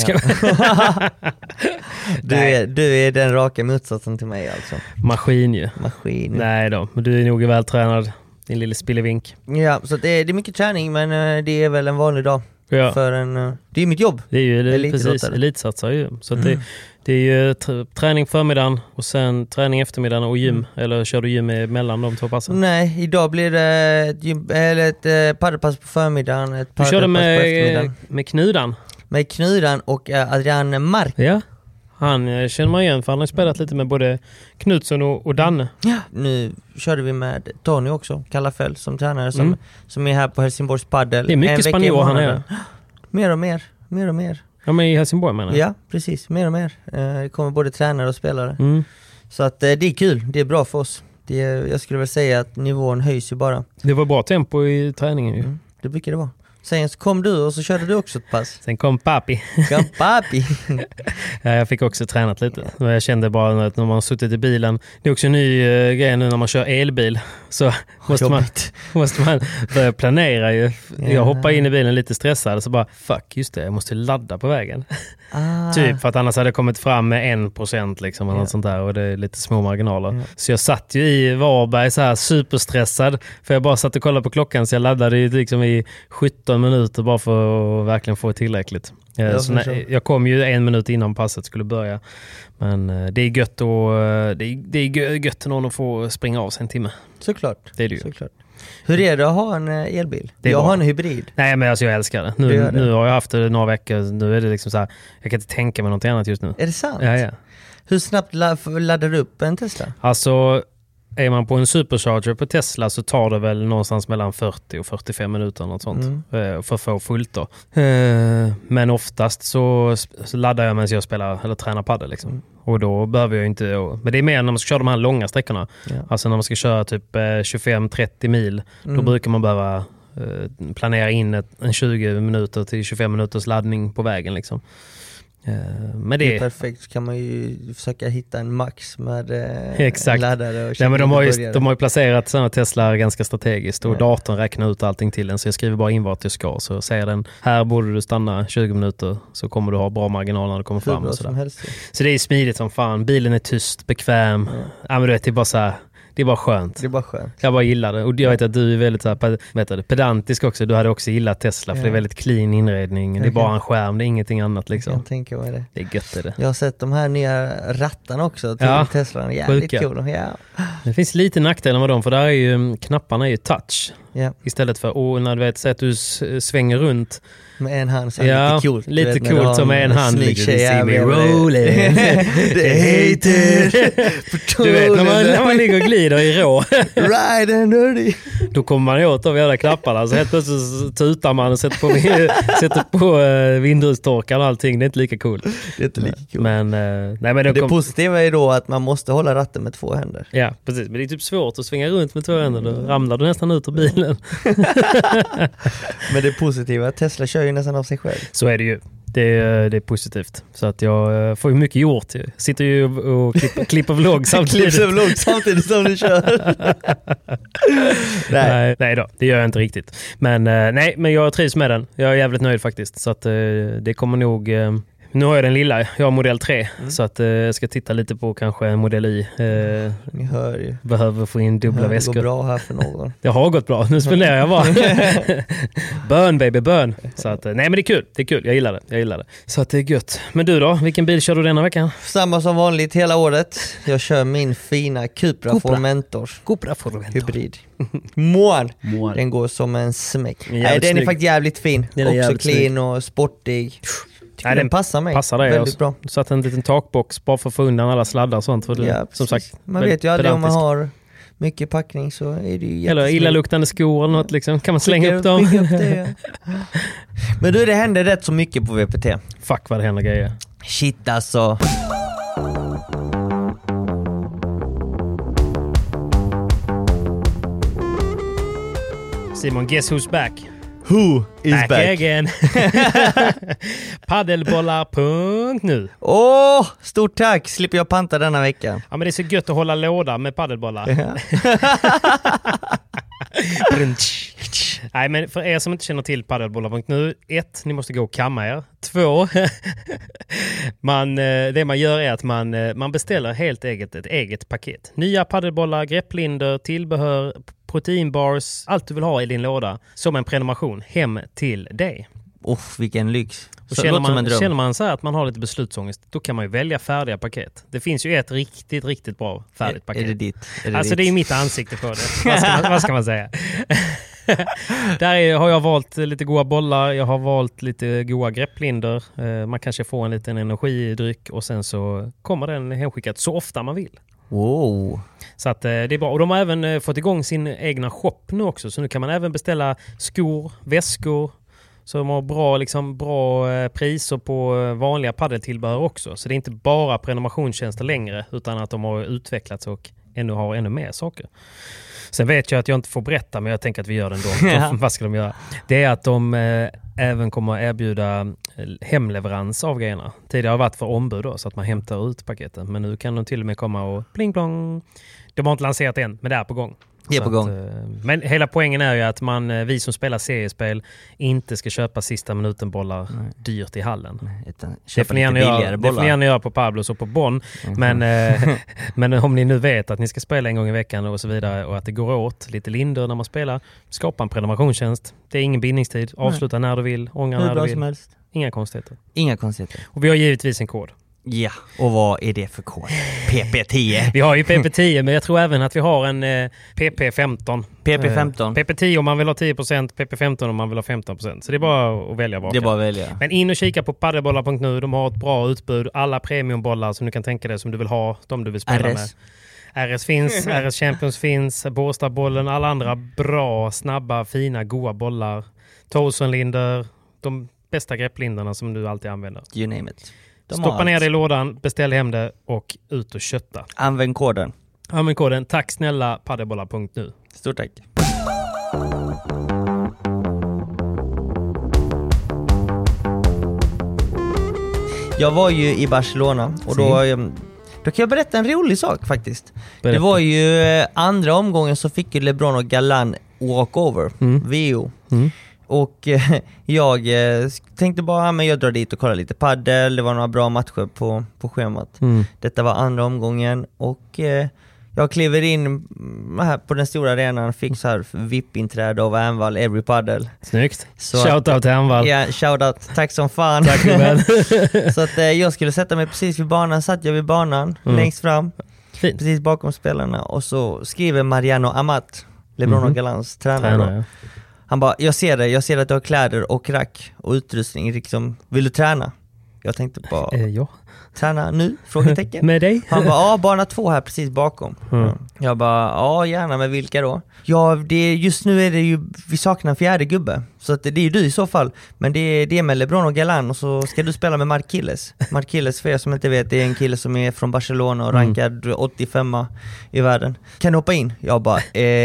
du är den raka motsatsen till mig alltså. Maskin ju. Maskin. Nej då, men du är nog vältränad. Din lille spillevink. Ja, så det är mycket träning, men det är väl en vanlig dag. Ja. För det är mitt jobb. Det är ju precis elitsatsare ju. Så det är ju träning förmiddagen och sen träning eftermiddagen och gym. Eller kör du gym mellan de 2 passen? Nej, idag blir det ett paddelpass på förmiddagen, ett paddelpass på eftermiddagen. Med Knudan? Med Knudan och Adrian Mark. Ja. Han känner man igen för han har spelat lite med både Knutsson och Danne. Ja, nu körde vi med Tony också, Kallafell som tränare som är här på Helsingborgs paddel. Det är mycket spanjor han är. Mer och mer. Ja, men i Helsingborg menar jag. Ja, precis. Mer och mer. Det kommer både tränare och spelare. Så att det är kul. Det är bra för oss. Jag skulle väl säga att nivån höjs ju bara. Det var bra tempo i träningen ju. Det brukar det vara. Sen kom du och så körde du också ett pass. Sen kom papi. Ja, jag fick också tränat lite. Jag kände bara att när man har suttit i bilen, det är också en ny grej nu när man kör elbil, så måste man börja planera ju. Jag hoppar in i bilen lite stressad så bara, fuck just det, jag måste ladda på vägen. Typ för att annars hade det kommit fram med 1% liksom eller något sånt där, och det är lite små marginaler. Så jag satt ju i Varberg så här superstressad, för jag bara satt och kollade på klockan, så jag laddade ju liksom i 17 minuter bara för att verkligen få tillräckligt. Så jag kom ju 1 minut innan passet skulle börja. Men det är gött och det är gött någon att få springa av sig en timme. Såklart. Det är det ju. Såklart. Hur är det att ha en elbil? Jag har en hybrid. Nej, men alltså jag älskar det. Nu har jag haft det några veckor. Nu är det liksom så här, jag kan inte tänka mig något annat just nu. Är det sant? Ja. Hur snabbt laddar du upp en Tesla? Alltså, är man på en supercharger på Tesla så tar det väl någonstans mellan 40 och 45 minuter något sånt för att få fullt då. Men oftast så laddar jag medan jag spelar eller tränar paddel liksom. Och då behöver jag inte... Men det är mer när man ska köra de här långa sträckorna. Ja. Alltså när man ska köra typ 25-30 mil. Då brukar man behöva planera in en 20 minuter till 25 minuters laddning på vägen liksom. Men det är perfekt, så kan man ju försöka hitta en max med exakt. Laddare och men de har ju placerat sådana Tesla ganska strategiskt och datorn räknar ut allting till en, så jag skriver bara in vart jag ska, så säger den, här borde du stanna 20 minuter så kommer du ha bra marginal när du kommer fram och sådär. Så det är smidigt som fan, bilen är tyst, bekväm, men du vet, det är bara så här. Det är bara skönt. Jag bara gillar det. Och jag vet att du är väldigt så här, pedantisk också. Du hade också gillat Tesla för det är väldigt clean inredning. Det är bara en skärm, det är ingenting annat liksom. Jag tänker mig det. Det är gött det. Jag har sett de här nya rattarna också till Tesla. Jävligt cool. Ja. Det finns lite nackdelar med dem, för där är ju knapparna är ju touch. Ja. Istället för, när du vet, så att du svänger runt med en hand så är lite coolt. Lite coolt som med en hand. Liksom. Du vet, när man ligger och glider i rå. Ride and dirty. Då kommer man åt de jävla knapparna. Så helt plötsligt tutar man och sätter på vindrustorkaren och allting. Det är inte lika coolt. Det är inte lika coolt. Men det positiva är då att man måste hålla ratten med 2 händer. Ja, precis. Men det är typ svårt att svänga runt med 2 händer. Då ramlar du nästan ut ur bilen. Men det positiva, Tesla kör ju nästan av sig själv. Så är det ju. Det är positivt. Så att jag får ju mycket gjort. Jag sitter ju och klipper vlogg samtidigt. samtidigt som du kör. Nej då, det gör jag inte riktigt. Men men jag trivs med den. Jag är jävligt nöjd faktiskt. Så att det kommer nog... Nu har jag den lilla, jag har modell 3 så att jag ska titta lite på kanske en modell I. Ni hör ju. Behöver få in dubbla väskor. Det går bra här för någon. Det har gått bra, nu spenderar jag bara. Burn baby, burn. Så att, nej men det är kul, jag gillar det. Så att det är gött. Men du då, vilken bil kör du denna veckan? Samma som vanligt hela året. Jag kör min fina Cupra Formentor. Hybrid. Mån. Den går som en smäck. Den är faktiskt jävligt fin. Den är också clean och sportig. Nej, den passar mig. Passar dig väldigt bra. Satt en liten takbox bara för att få undan alla sladdar och sånt. För det, som sagt, man vet ju aldrig om man har mycket packning så är det ju eller illaluktande skor eller något liksom. Kan man slänga upp dem? Upp det, ja. Men du, det händer rätt så mycket på VPT. Fuck vad det händer grejer. Shit alltså. Simon, guess who's back? Who is back? Again. Paddelbollar.nu. Stort tack. Slipper jag panta denna vecka. Ja, men det är så gött att hålla låda med paddelbollar. Ja. Nej, men för er som inte känner till paddelbollar.nu, 1, ni måste gå och kamma er. 2, det man gör är att man beställer helt ett eget paket. Nya paddelbollar, grepplinder, tillbehör, proteinbars, allt du vill ha i din låda som en prenumeration hem till dig. Vilken lyx. Och känner man så här att man har lite beslutsångest, då kan man ju välja färdiga paket. Det finns ju ett riktigt, riktigt bra färdigt paket. Är det ditt? Det är mitt ansikte på det. Vad ska man säga? Där har jag valt lite goda bollar, jag har valt lite goda grepplinder. Man kanske får en liten energidryck och sen så kommer den hemskickat så ofta man vill. Wow. Så att det är bra. Och de har även fått igång sin egna shop nu också. Så nu kan man även beställa skor, väskor. Så de har bra priser på vanliga paddeltillbehör också. Så det är inte bara prenumerationstjänster längre utan att de har utvecklats och har ännu mer saker. Sen vet jag att jag inte får berätta, men jag tänker att vi gör det ändå. Vad ska de göra? Det är att de även kommer att erbjuda hemleverans av grejerna. Tidigare har det varit för ombud då, så att man hämtar ut paketen. Men nu kan de till och med komma och pling plong. De har inte lanserat än, men det är på gång. Det är på gång. Men hela poängen är ju att vi som spelar seriespel inte ska köpa sista minuten bollar dyrt i hallen. Det får ni gärna göra på Pablos och på Bonn. Men om ni nu vet att ni ska spela en gång i veckan och så vidare och att det går åt lite linder när man spelar, skapa en prenumerationstjänst. Det är ingen bindningstid. Avsluta när du vill, ångra när du vill. Inga konstigheter. Inga konstigheter. Och vi har givetvis en kod. Ja, och vad är det för kod? PP10. Vi har ju PP10, men jag tror även att vi har en PP15. PP15. PP10 om man vill ha 10%, PP15 om man vill ha 15%. Så det är bara att välja bak. Det är bara att välja. Men in och kika på padelbollar.nu. De har ett bra utbud. Alla premiumbollar som du kan tänka dig som du vill ha, de du vill spela med. RS finns, RS Champions finns, Båstadbollen, alla andra bra, snabba, fina, goda bollar. Tolsonlinder, de bästa grepplindarna som du alltid använder. You name it. Stoppa ner det i lådan, beställ hem det och ut och kötta. Använd koden. Använd koden. Tack snälla padelbollar.nu. Stort tack. Jag var ju i Barcelona och då kan jag berätta en rolig sak faktiskt. Berätta. Det var ju andra omgången så fick ju LeBron och Galán walkover, VO. Och jag tänkte bara, men jag drar dit och kollar lite paddel. Det var några bra matcher på schemat. Detta var andra omgången och jag kliver in här på den stora arenan, fick så här VIP-inträde av Ernvall, Every Paddle. Snyggt. Shoutout till Ernvall. Ja, shoutout. Tack som fan. Tack väl. Så att jag skulle sätta mig precis vid banan, satt jag vid banan, längst fram. Fint. Precis bakom spelarna. Och så skriver Mariano Amat, LeBron och Galáns tränare. Ja. Han bara, jag ser att du har kläder och rack och utrustning. Liksom, vill du träna? Jag tänkte bara, ja. Träna nu? Frågetecken. Med dig? Han bara, ja, bana 2 här precis bakom. Jag bara, ja gärna, med vilka då? Ja, just nu är det ju, vi saknar en fjärde gubbe. Så att det är ju du i så fall. Men det är med LeBron och Galán och så ska du spela med Marquilles. Marquilles, för er som inte vet, det är en kille som är från Barcelona och rankad 85 i världen. Kan du hoppa in? Jag bara,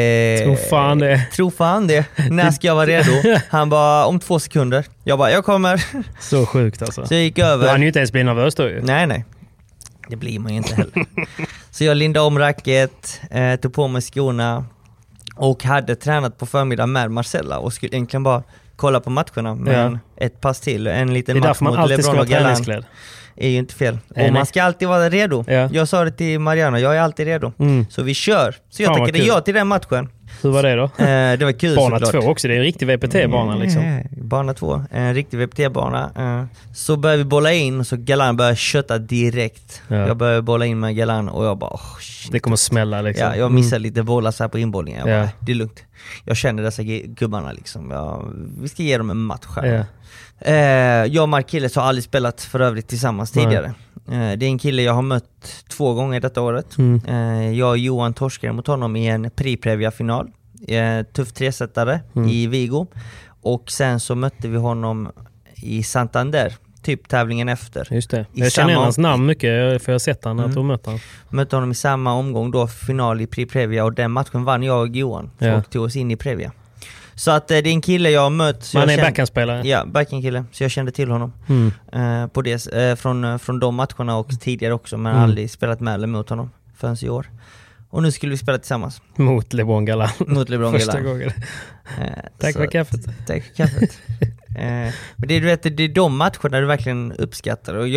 Tro fan det. När ska jag vara redo? Han bara, om 2 sekunder. Jag bara, jag kommer. Så sjukt alltså. Så jag gick över. Han är ju inte ens bli nervös då ju. Nej. Det blir man ju inte heller. Så jag lindade om racket, tog på mig skorna och hade tränat på förmiddag med Marcella och skulle egentligen bara kolla på matcherna med ett pass till. En liten match mot LeBron och Galán. Är ju inte fel. Och man ska alltid vara redo. Ja. Jag sa det till Mariano, jag är alltid redo. Så vi kör. Så jag tackade ja till den matchen. Hur var det då? Det var kul. Bana 2 också, det är en riktig VPT-bana liksom. Bana 2, en riktig VPT-bana. Så började vi bolla in och så Galán började kötta direkt. Ja. Jag började bolla in med Galán och jag bara, shit. Det kommer smälla liksom. Ja, jag missade lite bollar så här på inbollningen. Jag bara, det är lugnt. Jag känner dessa gubbarna liksom. Vi ska ge dem en match här. Ja. Jag och Marquilles har aldrig spelat för övrigt tillsammans tidigare. Det är en kille jag har mött 2 gånger detta året. Jag och Johan torskade mot honom i en Prix-Previa-final. Tuff 3-sättare i Vigo. Och sen så mötte vi honom i Santander, typ tävlingen efter. Just det. Jag känner hans namn mycket för jag har sett han att de mötte honom i samma omgång då, final i Prix-Previa, och den matchen vann jag och Johan och tog oss in i Previa. Så att det är en kille jag har mött. Man är backhandspelare. Ja, backhand-kille. Så jag kände till honom på det, från de matcherna och tidigare också. Men aldrig spelat med eller mot honom förrän i år. Och nu skulle vi spela tillsammans. Mot LeBron Galán. Mot LeBron Galán. Första gången. Tack för kaffet. Tack för kaffet. Men det är de matcherna du verkligen uppskattar. Och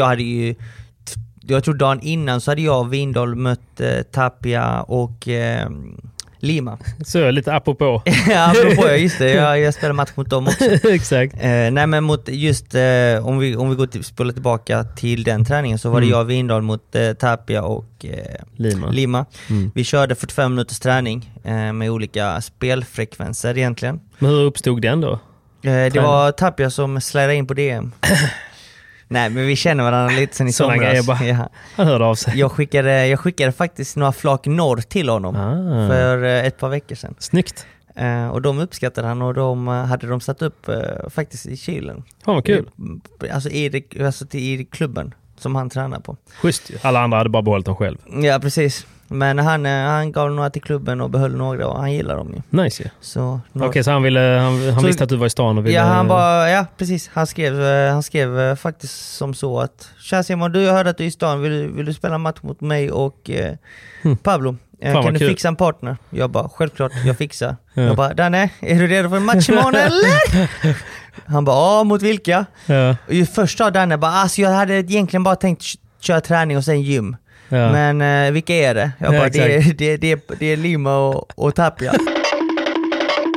jag tror dagen innan så hade jag och Windahl mött Tapia och Lima. Så lite apropå. Ja, apropå, just det. Jag spelar match mot dem också. Exakt. Nej, men mot just om vi går spola tillbaka till den träningen så var det jag och Windahl mot Tapia och Lima. Vi körde 45 minuters träning med olika spelfrekvenser egentligen. Men hur uppstod den då? Det var Tapia som slidade in på DM. Nej, men vi känner varandra lite sen i somras. Han hörde av sig. Jag skickade faktiskt några flak norr till honom för ett par veckor sedan. Snyggt. Och de uppskattade han och de hade satt upp faktiskt i kylen. Vad kul. Alltså i klubben som han tränar på. Schysst. Alla andra hade bara behållit dem själv. Ja, precis. Men han gav några till klubben och behöll några och han gillar dem ju. Nice ju. Så han visste att du var i stan och ville... Ja, precis. Han skrev faktiskt som så att tja Simon, jag hörde att du är i stan. Vill du spela match mot mig och Pablo? Kan du fixa en partner? Jag bara, självklart, jag fixar. Jag bara, Danne, är du redo för en match imorgon eller? Han bara, mot vilka? Ja. Och först sa Danne bara, alltså jag hade egentligen bara tänkt köra träning och sen gym. Ja. Men vilka är det? Jag bara, det är Lima och Tapia.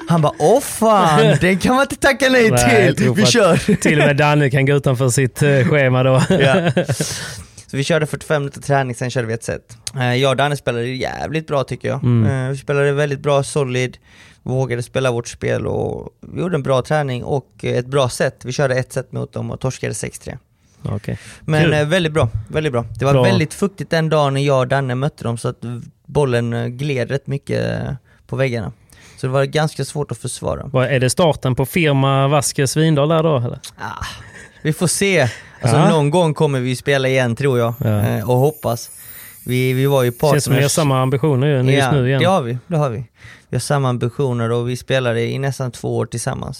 Han bara, åh fan, det kan man inte tacka nej till. Vi kör. Till och med Danne kan gå utanför sitt schema då. Ja. Så vi körde 45 minuter träning, sen körde vi ett set. Jag och Danne spelade jävligt bra tycker jag. Vi spelade väldigt bra, solid, vågade spela vårt spel och vi gjorde en bra träning och ett bra set. Vi körde ett set mot dem och torskade 6-3. Okay. Men väldigt bra, väldigt bra. Det var väldigt fuktigt den dagen när jag och Danne mötte dem så att bollen gled rätt mycket på väggarna. Så det var ganska svårt att försvara. Är det starten på firma Vaskes Vindal där då? Eller? Vi får se. Alltså någon gång kommer vi spela igen tror jag. Och hoppas. Vi var ju partners. Känns som vi har samma ambitioner just nu igen. Det har vi. Vi har samma ambitioner och vi spelade i nästan 2 år tillsammans.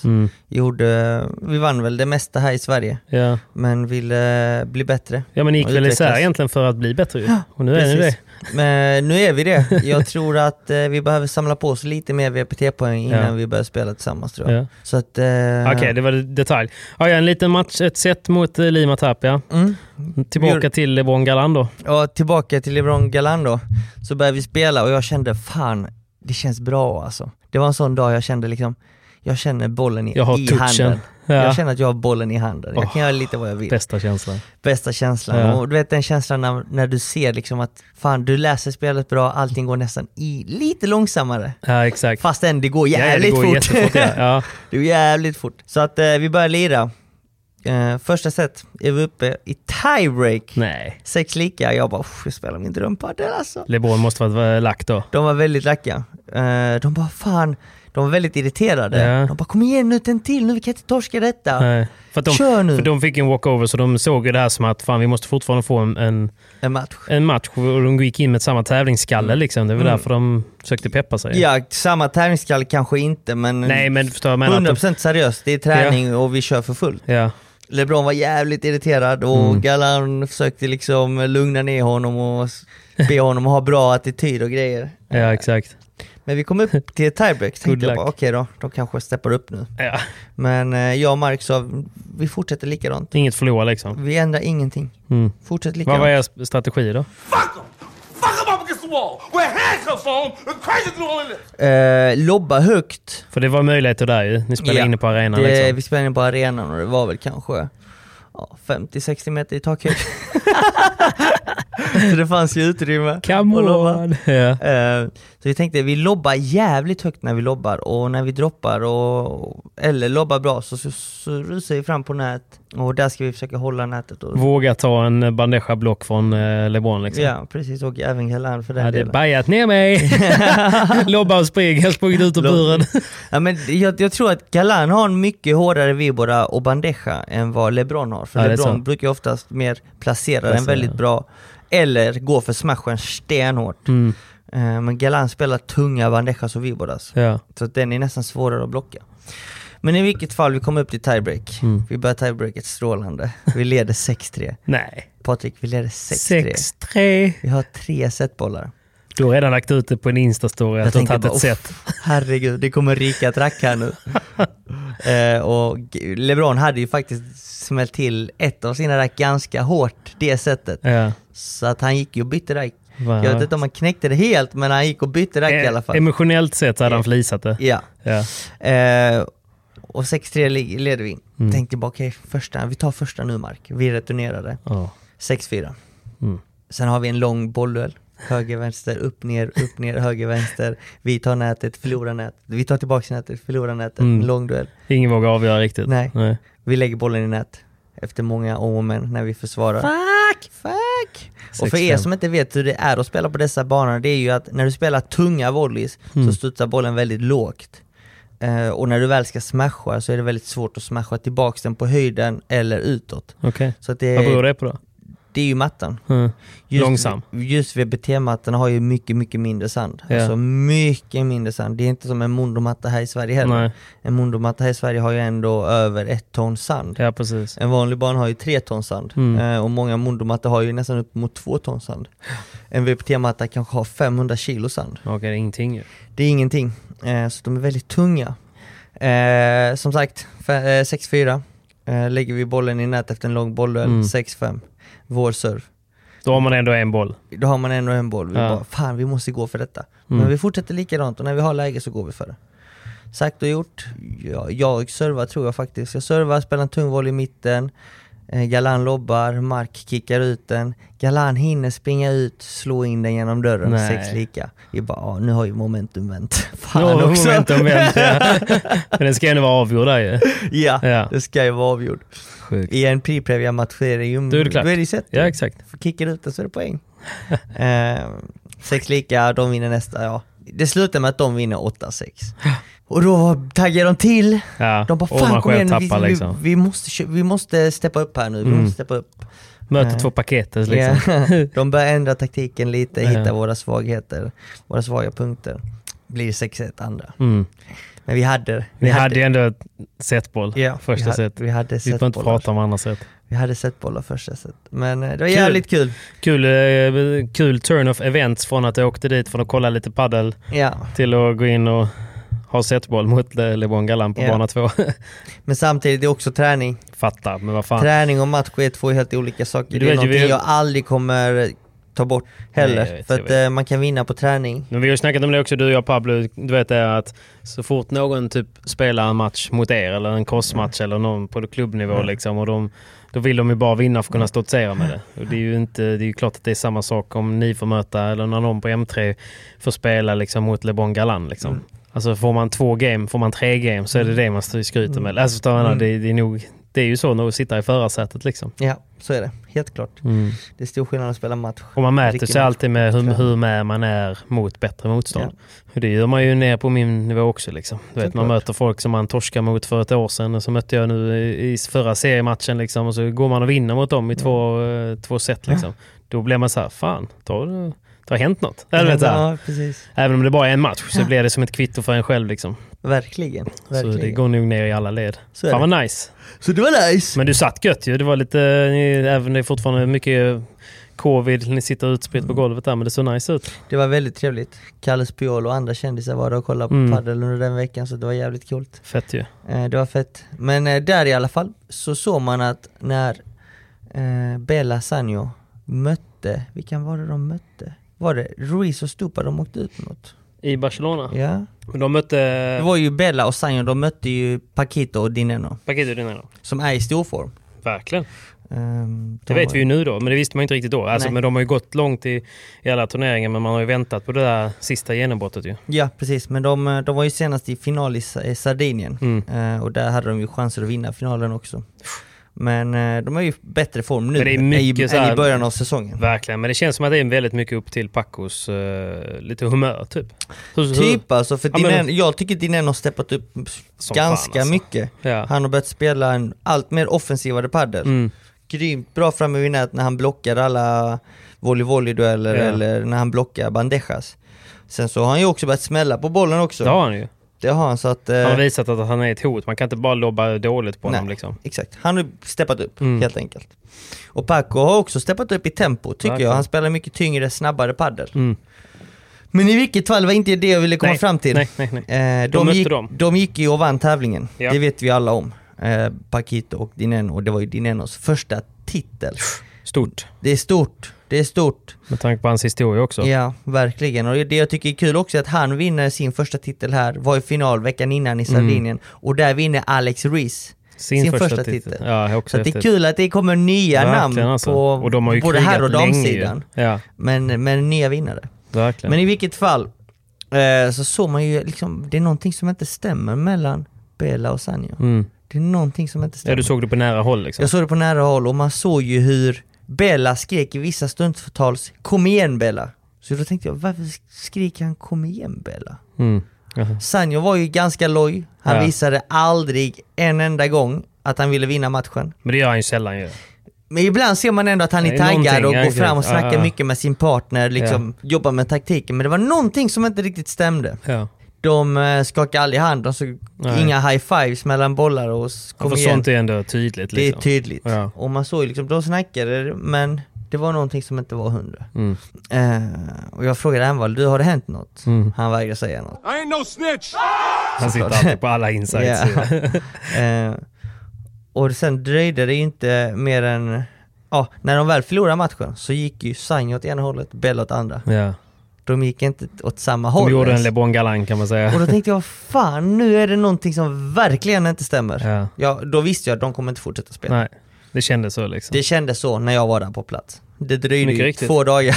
Vi vann väl det mesta här i Sverige. Ja. Men ville bli bättre. Ja, men gick väl isär egentligen för att bli bättre. Ja, och nu är ni det. Men nu är vi det. Jag tror att vi behöver samla på oss lite mer VPT-poäng innan vi börjar spela tillsammans tror jag. Så att Okej, det var detalj. Ja, en liten match, ett set mot Lima Tapia. Tillbaka till LeBron Galan då. Ja, tillbaka till LeBron Galan då. Så började vi spela och jag kände fan, det känns bra alltså. Det var en sån dag jag kände liksom, jag känner bollen i handen. Ja. Jag känner att jag har bollen i handen. Jag kan göra lite vad jag vill. Bästa känslan. Ja. Och du vet den känslan när du ser liksom att fan, du läser spelet bra, allting går nästan lite långsammare. Ja, exakt. Fastän det går jävligt fort. Ja. Det går jävligt fort. Så att vi börjar lira. Första set är vi uppe i tiebreak. 6 lika. Jag bara, jag spelar min drömpadel alltså. LeBron måste vara lack då. De var väldigt lacka. De bara, fan. De var väldigt irriterade. Ja. De bara, kom igen nu, en till. Nu vi kan inte torska detta. Nej. Kör nu. För de fick en walkover så de såg ju det här som att fan, vi måste fortfarande få en match. Och de gick in med samma tävlingsskalle liksom. Det var därför de sökte peppa sig. Ja, samma tävlingsskalle kanske inte, men, förstår jag 100% seriöst. Det är träning och vi kör för fullt. Ja. LeBron var jävligt irriterad och Galan försökte liksom lugna ner honom och be honom att ha bra attityd och grejer. Ja, exakt. Men vi kom upp till ett tiebreak. Tänkte jag bara, okej då, de kanske steppar upp nu. Ja. Men jag och Mark sa, vi fortsätter likadant. Inget förlora liksom. Vi ändrar ingenting. Fortsätter likadant. Vad var er strategi då? Lobba högt. För det var möjligheter där ju. Ni spelade inne på arenan liksom. Vi spelade inne på arenan och det var väl kanske 50-60 meter i takhöjd. Så det fanns ju utrymme. Come on. Så vi tänkte, vi lobbar jävligt högt när vi lobbar. Och när vi droppar eller lobbar bra så rusar vi fram på nät. Och där ska vi försöka hålla nätet. Våga ta en bandeja-block från LeBron liksom. Ja, precis. Och även Galan för den delen. Det bajat ner mig. Lobba och spring. Jag sprungit ut ur buren. Ja, men jag tror att Galan har en mycket hårdare vibora och bandeja än vad LeBron har. För LeBron brukar oftast mer placera den väldigt bra. Eller gå för smashen stenhårt. Men Galan spelar tunga bandejas och viboras. Ja. Så den är nästan svårare att blocka. Men i vilket fall, vi kommer upp till tiebreak. Vi börjar tiebreaket strålande. Vi leder 6-3. Nej. Patrik, vi leder 6-3. Vi har 3 setbollar. Du har redan lagt ut det på en Insta-story att du har tagit ett set. Herregud, det kommer rika track här nu. Och LeBron hade ju faktiskt smält till ett av sina rack ganska hårt det sättet. Ja. Så att han gick ju och bytte rack. Jag vet inte om han knäckte det helt, men han gick och bytte rack i alla fall. Emotionellt sett så hade han flisat det. Ja. Och 6-3 leder vi. Tänkte bara, okej, vi tar första nu, Mark. Vi returnerade. 6-4. Sen har vi en lång bollduell. Höger, vänster, upp, ner, höger, vänster. Vi tar nätet, förlorar nätet. Vi tar tillbaka nätet, förlorar nätet. En lång duell. Ingen vågar avgöra riktigt. Nej. Vi lägger bollen i nät. Efter många om och men när vi försvarar. Fuck! Och för er som inte vet hur det är att spela på dessa banor, det är ju att när du spelar tunga volleys så studsar bollen väldigt lågt. Och när du väl ska smasha så är det väldigt svårt att smasha tillbaka den på höjden eller utåt. Okej. Så att vad beror det på då? Det är ju mattan. Långsam. Just VBT-mattan har ju mycket, mycket mindre sand. Ja. Alltså mycket mindre sand. Det är inte som en Mondo-matta här i Sverige heller. Nej. En Mondo-matta här i Sverige har ju ändå över 1 ton sand. Ja, precis. En vanlig ban har ju 3 ton sand. Och många Mondo-mattor har ju nästan upp mot 2 ton sand. En VBT-matta kanske har 500 kilo sand. Okej, det är ingenting ju. Det är ingenting. Så de är väldigt tunga. Som sagt, 6-4. Lägger vi bollen i nät efter en lång bollduell. 6-5. Vår serve. Då har man ändå en boll. Vi bara, fan, vi måste gå för detta. Men vi fortsätter likadant och när vi har läge så går vi för det. Sagt och gjort. Jag servar tror jag faktiskt. Jag servar, spelar en tungvolley i mitten. Galan lobbar, Mark kickar ut den. Galan hinner springa ut, slå in den genom dörren. 6 lika. Vi bara, nu har ju momentum vänt. Fan också. Momentum vänt, ja. Men det ska ju vara avgjord där ju. Ja, det ska ju vara avgjord. Sjukt. I en pre-previa-match är det ju... Då är det klart. Då är det sett. Ja, exakt. Kickar ut den så är det poäng. 6 lika, de vinner nästa, ja. Det slutar med att de vinner 8-6. Och då taggar de till. Ja. De bara, fan kom igen, liksom. vi måste steppa upp här nu. Vi måste steppa upp. Möter 2 paketer liksom. Yeah. De börjar ändra taktiken lite, hitta våra svagheter, våra svaga punkter. Blir 6-1 andra. Men vi hade ju ändå ett setboll. Ja, första set. Vi hade får inte prata om andra set. Vi hade setbollar första set. Men det var jävligt kul. Kul turn of events från att jag åkte dit för att kolla lite paddel till att gå in och ha setboll mot LeBron Galan på bana 2. Men samtidigt är det också träning. Fattar, men vad fan. Träning och match är 2 helt olika saker. Det är någonting jag aldrig kommer ta bort heller. Nej, för att man kan vinna på träning. Men vi har ju snackat om det också, du och jag Pablo. Du vet det att så fort någon typ spelar en match mot er eller en crossmatch eller någon på klubbnivå liksom, och då vill de ju bara vinna för att kunna stoltsera med det. Och det är ju klart att det är samma sak om ni får möta eller när någon på M3 får spela liksom mot LeBron Galan liksom. Alltså får man 2 game, får man 3 game så är det man skryter med. Alltså det är ju så när att sitta i förarsätet liksom. Ja, så är det. Helt klart. Det är stor skillnad att spela match. Och man mäter sig alltid med hur med man är mot bättre motstånd. Ja. Det gör man ju ner på min nivå också liksom. Du vet, man möter folk som man torskar mot för ett år sedan. Och så mötte jag nu i förra seriematchen liksom. Och så går man och vinner mot dem i 2 set liksom. Då blir man så här, fan, det har hänt något. Ja, precis. Även om det bara är en match så blir det som ett kvitto för en själv liksom. Verkligen. Så det går nog ner i alla led. Fan vad nice. Så det var nice. Men du satt gött ju. Det var lite, även det är fortfarande mycket covid. Ni sitter utspritt på golvet där, men det såg nice ut. Det var väldigt trevligt. Kalle Spiol och andra kändisar var där och kollade på paddel under den veckan, så det var jävligt coolt. Fett ju. Det var fett. Men där i alla fall så såg man att när Bella Sanjo mötte, vilka var det de mötte? Var det Ruiz och Stupa de åkte ut mot? I Barcelona? Ja. De mötte... Det var ju Bella och Sanjo, de mötte ju Paquito och Dineno. Som är i stor form. Verkligen. Det vet vi ju nu då, men det visste man inte riktigt då. Alltså, men de har ju gått långt i alla turneringar, men man har ju väntat på det där sista genombrottet ju. Ja, precis. Men de var ju senast i final i Sardinien. Och där hade de ju chanser att vinna finalen också. Men de har ju bättre form nu än i början av säsongen. Verkligen, men det känns som att det är väldigt mycket upp till Pacos lite humör typ. Alltså, för jag tycker Dineno har steppat upp ganska mycket. Ja. Han har börjat spela en allt mer offensivare paddel. Grymt bra framme vid nät när han blockar alla volley-dueller eller när han blockar bandejas. Sen så har han ju också börjat smälla på bollen också. Det har han ju. Det har han, så att, han har visat att han är ett hot. Man kan inte bara lobba dåligt på honom liksom. Exakt. Han har steppat upp helt enkelt. Och Paco har också steppat upp i tempo tycker jag. Han spelar mycket tyngre, snabbare paddel. Men i vilket fall var inte det jag ville komma fram till. Nej. De gick ju och vann tävlingen. Ja. Det vet vi alla om. Paquito och Dineno. Och det var ju Dinenos första titel. Stort. Det är stort. Med tanke på hans historia också. Ja, verkligen. Och det jag tycker är kul också är att han vinner sin första titel här. Var i final veckan innan i Sardinien. Och där vinner Alex Ruiz sin första titel. Ja, så det är kul att det kommer nya namn alltså. på och de har ju både här och damsidan. Ja. Men nya vinnare. Verkligen. Men i vilket fall så såg man ju liksom, det är någonting som inte stämmer mellan Bella och Sanjo. Det är någonting som inte stämmer. Ja, du såg det på nära håll liksom. Jag såg det på nära håll och man såg ju hur Bella skrek i vissa stundtals, kom igen Bella. Så då tänkte jag, varför skriker han kom igen Bella? Sanjo var ju ganska loj. Han visade aldrig en enda gång att han ville vinna matchen. Men det gör han ju sällan ju. Men ibland ser man ändå att han är taggad och går fram och snackar mycket med sin partner, liksom jobbar med taktiken. Men det var någonting som inte riktigt stämde. Ja. De skakade aldrig hand, de såg inga high fives mellan bollar och kom igen. Sånt är ändå tydligt. Liksom. Det är tydligt. Ja. Och man såg liksom, de snackade, men det var någonting som inte var 100. Och jag frågade Envall, du har det hänt något? Han vägrade säga något. I ain't no snitch! Han sitter alltid på alla insights. Och sen dröjde det inte mer än... när de väl förlorade matchen så gick ju Sanjo åt ena hållet, Bella åt andra. Ja. De gick inte åt samma håll. De gjorde en LeBron Galant kan man säga. Och då tänkte jag, fan, nu är det någonting som verkligen inte stämmer. Ja, då visste jag att de kommer inte fortsätta spela. Nej, det kändes så liksom. Det kändes så när jag var där på plats. Det dröjde ju 2 dagar.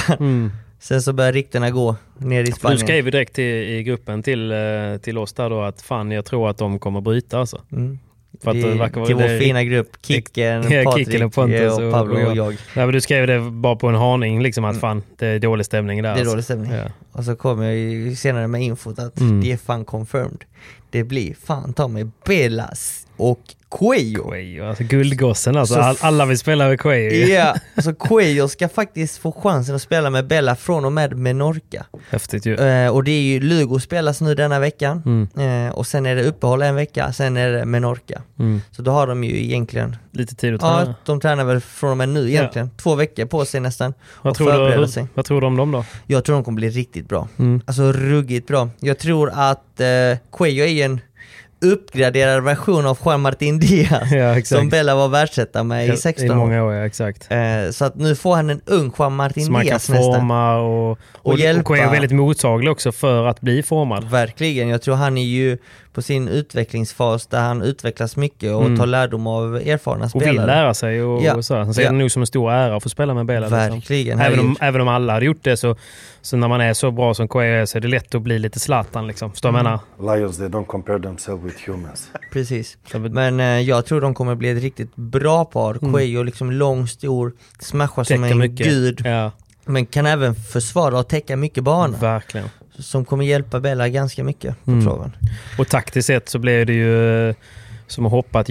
Sen så började ryktena gå ner i Spanien. Du skrev ju direkt i gruppen till oss där då att fan, jag tror att de kommer bryta alltså. För att till vår fina grupp, Kicken, Patrik och Pontus och Pablo och jag. Nej, men du skrev det bara på en haning liksom att fan, det är dålig stämning där. Det är dålig stämning. Ja. Och så kom jag ju senare med infot att det är fan confirmed. Det blir fan ta mig Belas och Cuello. Alltså guldgossen alltså. Alla vill spela med Cuello. Ja, alltså Cuello ska faktiskt få chansen att spela med Bella från och med Menorca. Häftigt ju. Och det är ju Lugo spelas nu denna veckan. Och sen är det uppehåll en vecka, sen är det Menorca. Så då har de ju egentligen lite tid att träna. Ja, de tränar väl från och med nu egentligen. 2 veckor på sig nästan. Vad tror du om dem då? Jag tror de kommer bli riktigt bra. Alltså ruggigt bra. Jag tror att Cuello är en uppgraderad version av Juan Martín Díaz som Bella var världsetta med i 16 år. I många år, exakt. Så att nu får han en ung Juan Martín Díaz nästan. Man kan forma och hjälpa. Och är väldigt mottaglig också för att bli formad. Verkligen, jag tror han är ju på sin utvecklingsfas där han utvecklas mycket och tar lärdom av erfarna spelare. Och vill lära sig och så. Han ser det nog som en stor ära att få spela med Bella. Verkligen. Liksom. Även om alla hade gjort det så när man är så bra som Cuello så är det lätt att bli lite Zlatan liksom. Förstår jag menar? Lions, they don't compare themselves with humans. Precis. Men jag tror de kommer bli ett riktigt bra par. Cuello liksom lång, stor, smashar som en gud. Ja. Men kan även försvara och täcka mycket bana. Verkligen. Som kommer hjälpa Bella ganska mycket på traven. Och taktiskt sett så blev det ju som att hoppa ett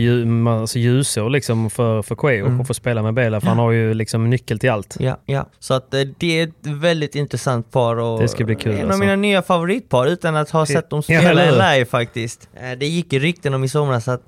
ljusår liksom för Cuello och få spela med Bella, för han har ju liksom nyckel till allt. Ja. Så att det är ett väldigt intressant par och det ska bli kul. En av mina nya favoritpar utan att ha sett dem spela live faktiskt. Det gick ju rykten om i somras att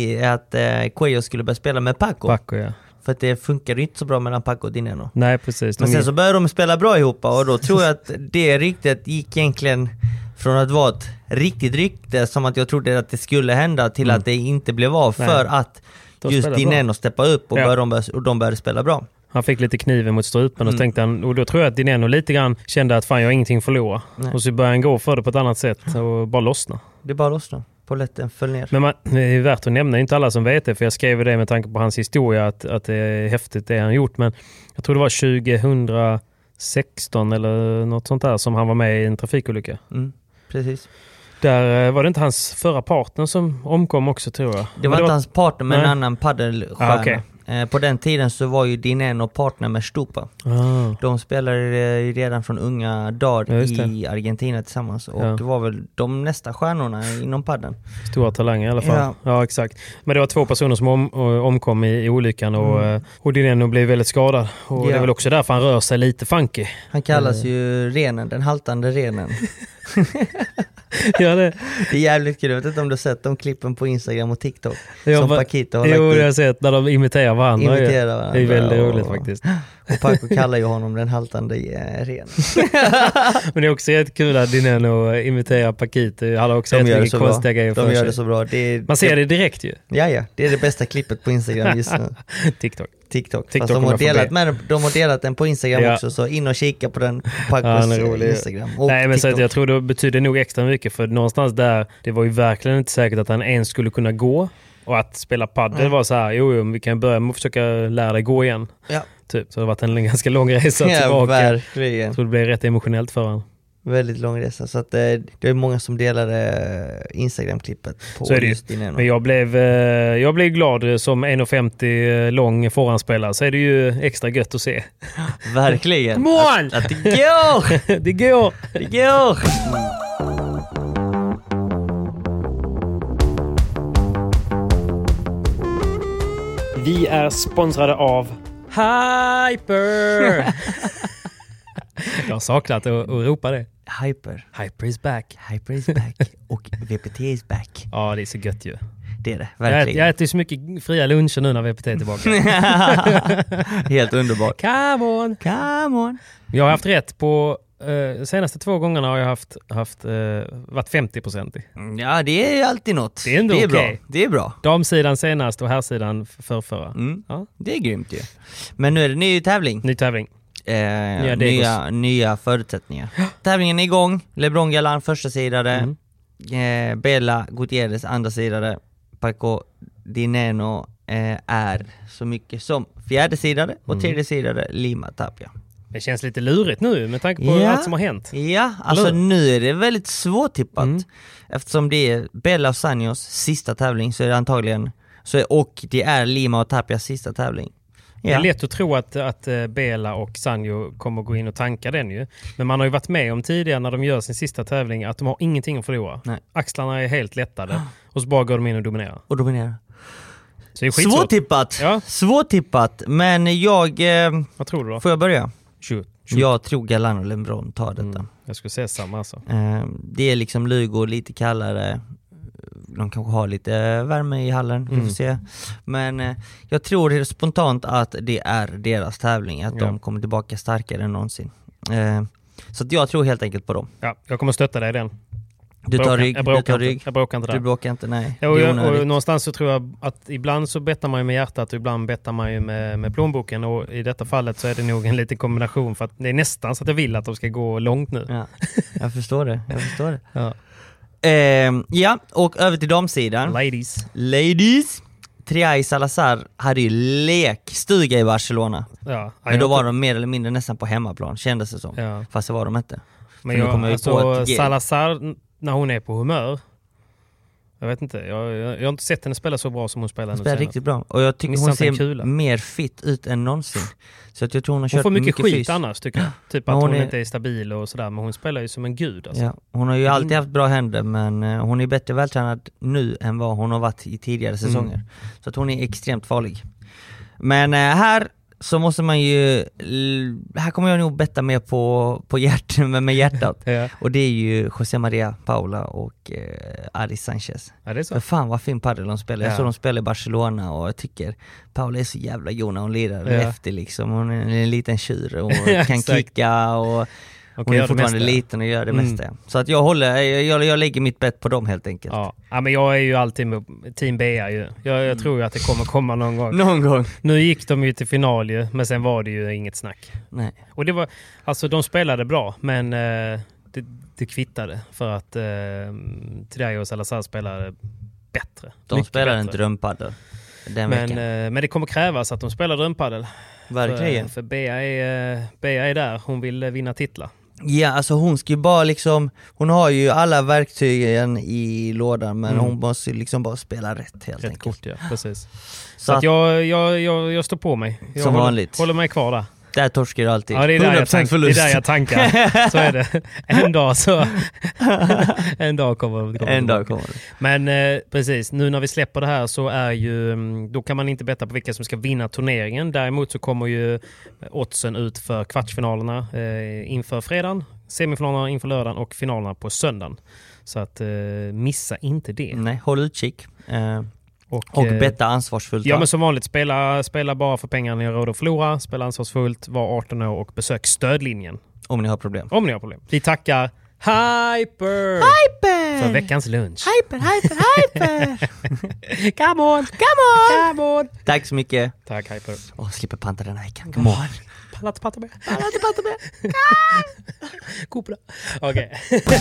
Cuello skulle börja spela med Paco. Ja. För att det funkar inte så bra mellan Paco och Dineno. Nej, precis. Men sen så började de spela bra ihop och då tror jag att det ryktet gick egentligen från att vara ett riktigt rykte som att jag trodde att det skulle hända till att det inte blev av. För att just Dineno steppade upp och de började spela bra. Han fick lite kniven mot strupen och tänkte han, och då tror jag att Dineno lite grann kände att fan, jag har ingenting förlora. Och så började han gå för det på ett annat sätt och bara lossna. Det bara lossna. Polletten föll ner. Men det är värt att nämna, inte alla som vet det, för jag skrev det med tanke på hans historia att det är häftigt det han gjort, men jag tror det var 2016 eller något sånt där som han var med i en trafikolycka. Precis. Där var det inte hans förra partner som omkom också, tror jag. Det var inte hans partner med en annan paddelstjärna. Okay. På den tiden så var ju Dineno partner med Stupa. De spelade redan från unga dagar i Argentina tillsammans. Och det var väl de nästa stjärnorna inom padden. Stora talanger i alla fall. Ja, exakt. Men det var 2 personer som omkom i olyckan och Dineno blev väldigt skadad. Och det är väl också därför han rör sig lite funky. Han kallas ju renen, den haltande renen. Ja, det är jävligt kul. Jag vet inte om du har sett de klippen på Instagram och TikTok som Paquito har lagt ut. Jo, jag har sett när de imiterar varandra. Det är väldigt roligt faktiskt. Och Paco kallar ju honom den haltande ren. Men det är också jättekul att Dineno imiterar Paquito. Han har också jättemycket konstiga grejer för sig. De gör det så bra. Man ser det direkt ju. Ja, det är det bästa klippet på Instagram just nu. TikTok. Fast de har delat den på Instagram också, så in och kika på den på Pacos Instagram. Nej, men så att jag tror det betyder nog extra mycket, för någonstans där, det var ju verkligen inte säkert att han ens skulle kunna gå, och att spela paddel var så här, jo, vi kan börja med att försöka lära dig gå igen. Ja. Typ, så det har varit en ganska lång resa tillbaka. Verkligen. Jag tror det blev rätt emotionellt för honom. Väldigt lång resa, så att det är många som delade Instagram-klippet på så är det just Dineno. Men jag blev glad som 1,50 lång forehandspelare, så är det ju extra gött att se. Verkligen. Come on! Att det går! Det går! Det går! Vi är sponsrade av Hyper! Jag har saknat att ropa det. Hyper is back. Hyper is back. Och VPT is back. Ja, det är så gött ju. Det är det, verkligen. Jag äter så mycket fria luncher nu när VPT är tillbaka. Helt underbart. Come on. Jag har haft rätt på senaste 2 gångerna har jag haft varit 50%. Ja, det är alltid något. Det är ändå bra. Det är bra. Damsidan senast och herrsidan förra. Ja. Det är grymt ju. Men nu är det ny tävling. nya förutsättningar. Tävlingen är igång. LeBron Galan första sidare. Bella Gutierrez andra sidare. Paco Dineno är så mycket som fjärde sidare och tredje sidare Lima Tapia. Det känns lite lurigt nu med tanke på allt som har hänt. Ja, alltså nu är det väldigt svårtippat. Eftersom det är Bella och Sanjos sista tävling så är det antagligen och det är Lima och Tapias sista tävling. Ja. Det är lätt att tro att Bela och Sanjo kommer gå in och tanka den ju. Men man har ju varit med om tidigare när de gör sin sista tävling att de har ingenting att förlora. Nej. Axlarna är helt lättade och så bara går de in och dominerar. Så det är skitsvårt. Svårtippat. Ja. Svårtippat. Men vad tror du då? Får jag börja? Shoot. Jag tror Galan och LeBron tar detta. Jag skulle säga samma alltså. Det är liksom Lugo lite kallare. De kanske har lite värme i hallen, vi får se. Men jag tror det spontant att det är deras tävling, att de kommer tillbaka starkare än någonsin. Så att jag tror helt enkelt på dem. Ja, jag kommer stötta dig i den. Du tar rygg. Jag bråkar inte där. Du bråkar inte, nej. Och någonstans så tror jag att ibland så bettar man ju med hjärtat och ibland bettar man ju med plånboken. Och i detta fallet så är det nog en liten kombination för att det är nästan så att jag vill att de ska gå långt nu. Ja, jag förstår det. Ja. Och över till damsidan. Ladies. Triay Salazar hade ju lekstuga i Barcelona. Ja, men då var de mer eller mindre nästan på hemmaplan, kändes det som. Ja. Fast det var de inte. Men Salazar, när hon är på humör, jag vet inte, jag har inte sett henne spela så bra som hon spelar nu. Hon spelar riktigt bra. Och jag tycker hon ser mer fit ut än någonsin. Så att jag tror hon har kört får mycket skit fys. Annars tycker jag. Typ att hon inte är stabil och sådär. Men hon spelar ju som en gud. Alltså. Ja, hon har ju alltid haft bra händer. Men hon är bättre vältränad nu än vad hon har varit i tidigare säsonger. Så att hon är extremt farlig. Men här så måste man ju... Här kommer jag nog betta mer med hjärtat. Ja. Och det är ju José Maria Paula och Aris Sanchez. Ja, det är så. För fan vad fin padel de spelar. Jag såg de spelar i Barcelona och jag tycker Paula är så jävla god när hon lirar efter liksom. Hon är en liten tjur och kan kicka och... Hon är fortfarande liten och gör det mesta. Så att jag lägger mitt bett på dem helt enkelt. Ja, men jag är ju alltid med Team BA ju. Jag tror ju att det kommer komma någon gång. Någon gång. Nu gick de ju till final ju, men sen var det ju inget snack. Nej. Och det var, alltså de spelade bra, men det kvittade för att Triay och Salazar spelade bättre. De spelar en drömpaddel den veckan. Men det kommer krävas att de spelar drömpaddel. Verkligen. För BA är där, hon vill vinna titlar. Ja, alltså hon ska ju bara liksom, hon har ju alla verktygen i lådan, men hon måste liksom bara spela rätt helt enkelt. Kort, ja, precis. Så att jag står på mig. Jag som vanligt. Håller mig kvar där. Där torskar du alltid. Ja, det är där jag tankar. Så är det. En dag kommer det. Men precis, nu när vi släpper det här så är ju, då kan man inte betta på vilka som ska vinna turneringen. Däremot så kommer ju oddsen ut för kvartsfinalerna inför fredagen, semifinalerna inför lördagen och finalerna på söndagen. Så att missa inte det. Nej, håll utkik. Och betta ansvarsfullt. Ja, men som vanligt, spela bara för pengarna ni har råd att förlora. Spela ansvarsfullt, var 18 år och besök stödlinjen. Om ni har problem. Vi tackar Hyper för veckans lunch. Hyper. Come on. Tack så mycket. Tack Hyper. Slipper panta den här veckan. Come on. Pallate patta med. Kopla. Okej.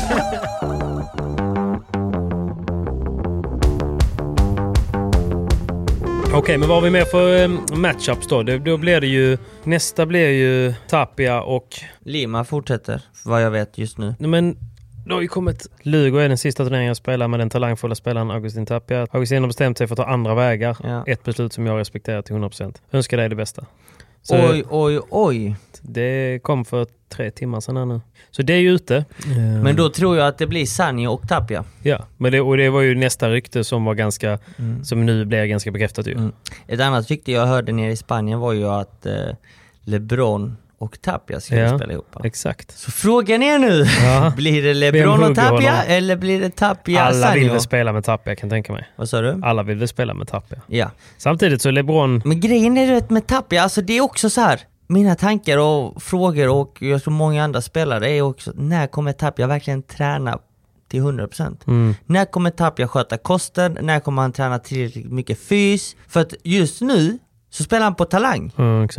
Okej, men vad har vi med för matchups då? Då blir det ju... Nästa blir ju Tapia och... Lima fortsätter, vad jag vet just nu. Men då har ju kommit... Lugo är den sista turneringen jag spelar med den talangfulla spelaren Agustin Tapia. Agustin har bestämt sig för att ta andra vägar. Ja. Ett beslut som jag respekterar till 100%. Önskar dig det bästa. Så Oj. Det kom för 3 timmar sedan här nu. Så det är ju ute. Men då tror jag att det blir Sanjo och Tapia. Ja, men det var ju nästa rykte som var ganska... Som nu blir ganska bekräftat ju. Ett annat rykte jag hörde nere i Spanien var ju att LeBron och Tapia ska spela ihop. Exakt. Så frågan är nu, blir det LeBron och Tapia eller blir det Tapia Alla Sanjo? vill väl spela med Tapia, kan jag tänka mig. Vad sa du? Alla vill väl spela med Tapia. Ja. Samtidigt så LeBron... Men grejen är rätt med Tapia, alltså det är också så här. Mina tankar och frågor och jag tror många andra spelare är också, när kommer Tapia verkligen träna till 100%? När kommer Tapia sköta kosten? När kommer han träna tillräckligt mycket fys? För att just nu så spelar han på talang. Exakt.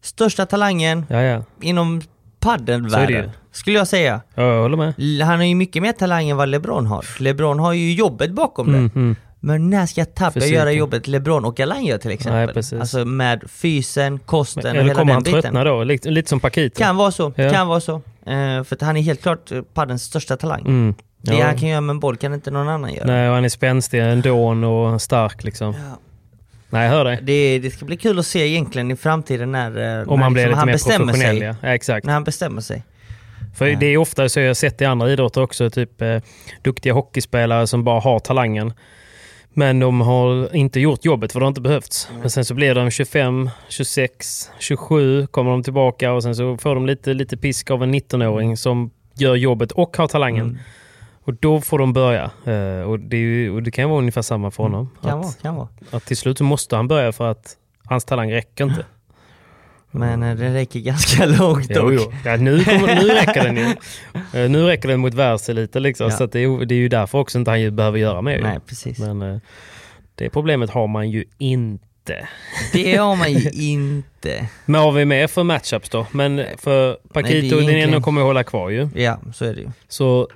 största talangen inom paddelvärlden, skulle jag säga. Ja, jag håller med. Han har ju mycket mer talang än vad LeBron har. LeBron har ju jobbet bakom det. Men när ska Tapia göra jobbet LeBron och Galan gör till exempel? Nej, alltså med fysen, kosten och hela kommer den han biten. tröttna då? Lite som Paquito. Kan vara så. För att han är helt klart paddens största talang. Det han kan göra med en boll kan inte någon annan göra. Nej, och han är spänstig, en dån och stark liksom. Ja. Nej, jag hör dig. Det ska bli kul att se egentligen i framtiden när om han blir lite han mer bestämmer sig. Ja, exakt. När han bestämmer sig. För det är ofta så jag har sett i andra idrotter också, typ duktiga hockeyspelare som bara har talangen. Men de har inte gjort jobbet för det har inte behövts. Men sen så blir de 25, 26, 27 kommer de tillbaka och sen så får de lite pisk av en 19-åring som gör jobbet och har talangen. Och då får de börja. Och det kan vara ungefär samma för honom. Kan vara. Att till slut så måste han börja för att hans talang räcker inte. Men det räcker ganska långt dock. Jo. Ja, nu räcker den ju. Nu räcker den mot världseliten liksom. Så att det är ju därför också inte han behöver göra mer. Nej, precis. Men det problemet har man ju inte. Det har man ju inte. Men har vi med för matchups då? Men för Paquito och Dineno kommer jag hålla kvar ju. Ja, så är det ju. Så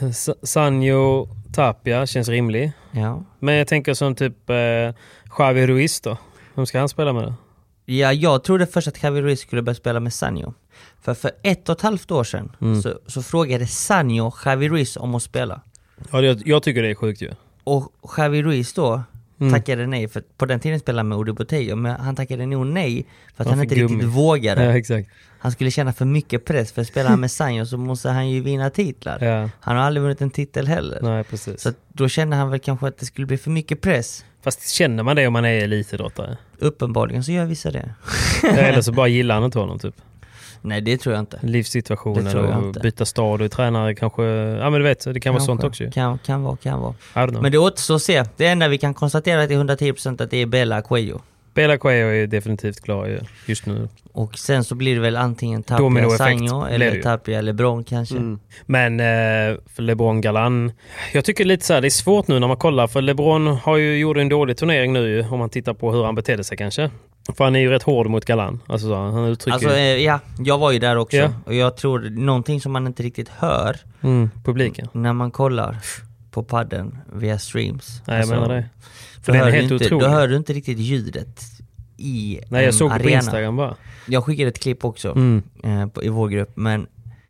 Sanjo Tapia känns rimlig. Ja. Men jag tänker som typ Javi Ruiz då. Vem ska han spela med då? Ja, jag trodde först att Javi Ruiz skulle börja spela med Sanjo. För 1,5 år sedan så frågade Sanjo Javi Ruiz om att spela. Ja, jag tycker det är sjukt ju. Och Javi Ruiz då tackade nej, för på den tiden spelade han med Odi Botello, men han tackade nog nej för att han inte riktigt vågade. Ja, exakt. Han skulle känna för mycket press, för att spela med Sanjo så måste han ju vinna titlar. Ja. Han har aldrig vunnit en titel heller. Nej, precis. Så då kände han väl kanske att det skulle bli för mycket press. Fast känner man det om man är elitidrottare? Uppenbarligen så gör vissa det. Eller så bara gillar han inte honom typ. Nej, det tror jag inte. Livssituationen och byta stad och tränare kanske. Ja, men du vet, det kan vara sånt också. Kan vara. Men det återstår att se. Det enda vi kan konstatera till 110% att det är Bella Cuello. Bella Cuello är definitivt klar just nu. Och sen så blir det väl antingen Tapia Sanjo eller Tapia LeBron kanske. Men för LeBron Galan, jag tycker lite så här, det är svårt nu när man kollar, för LeBron har ju gjort en dålig turnering nu om man tittar på hur han betedde sig kanske. För han är ju rätt hård mot Galan. Alltså, han uttrycker jag var ju där också. Ja. Och jag tror någonting som man inte riktigt hör publiken när man kollar på padden via streams. Nej, jag menar det. För det är helt otroligt. Då hör du inte riktigt ljudet i Nej, jag såg arena. På Instagram bara. Jag skickade ett klipp också i vår grupp. Men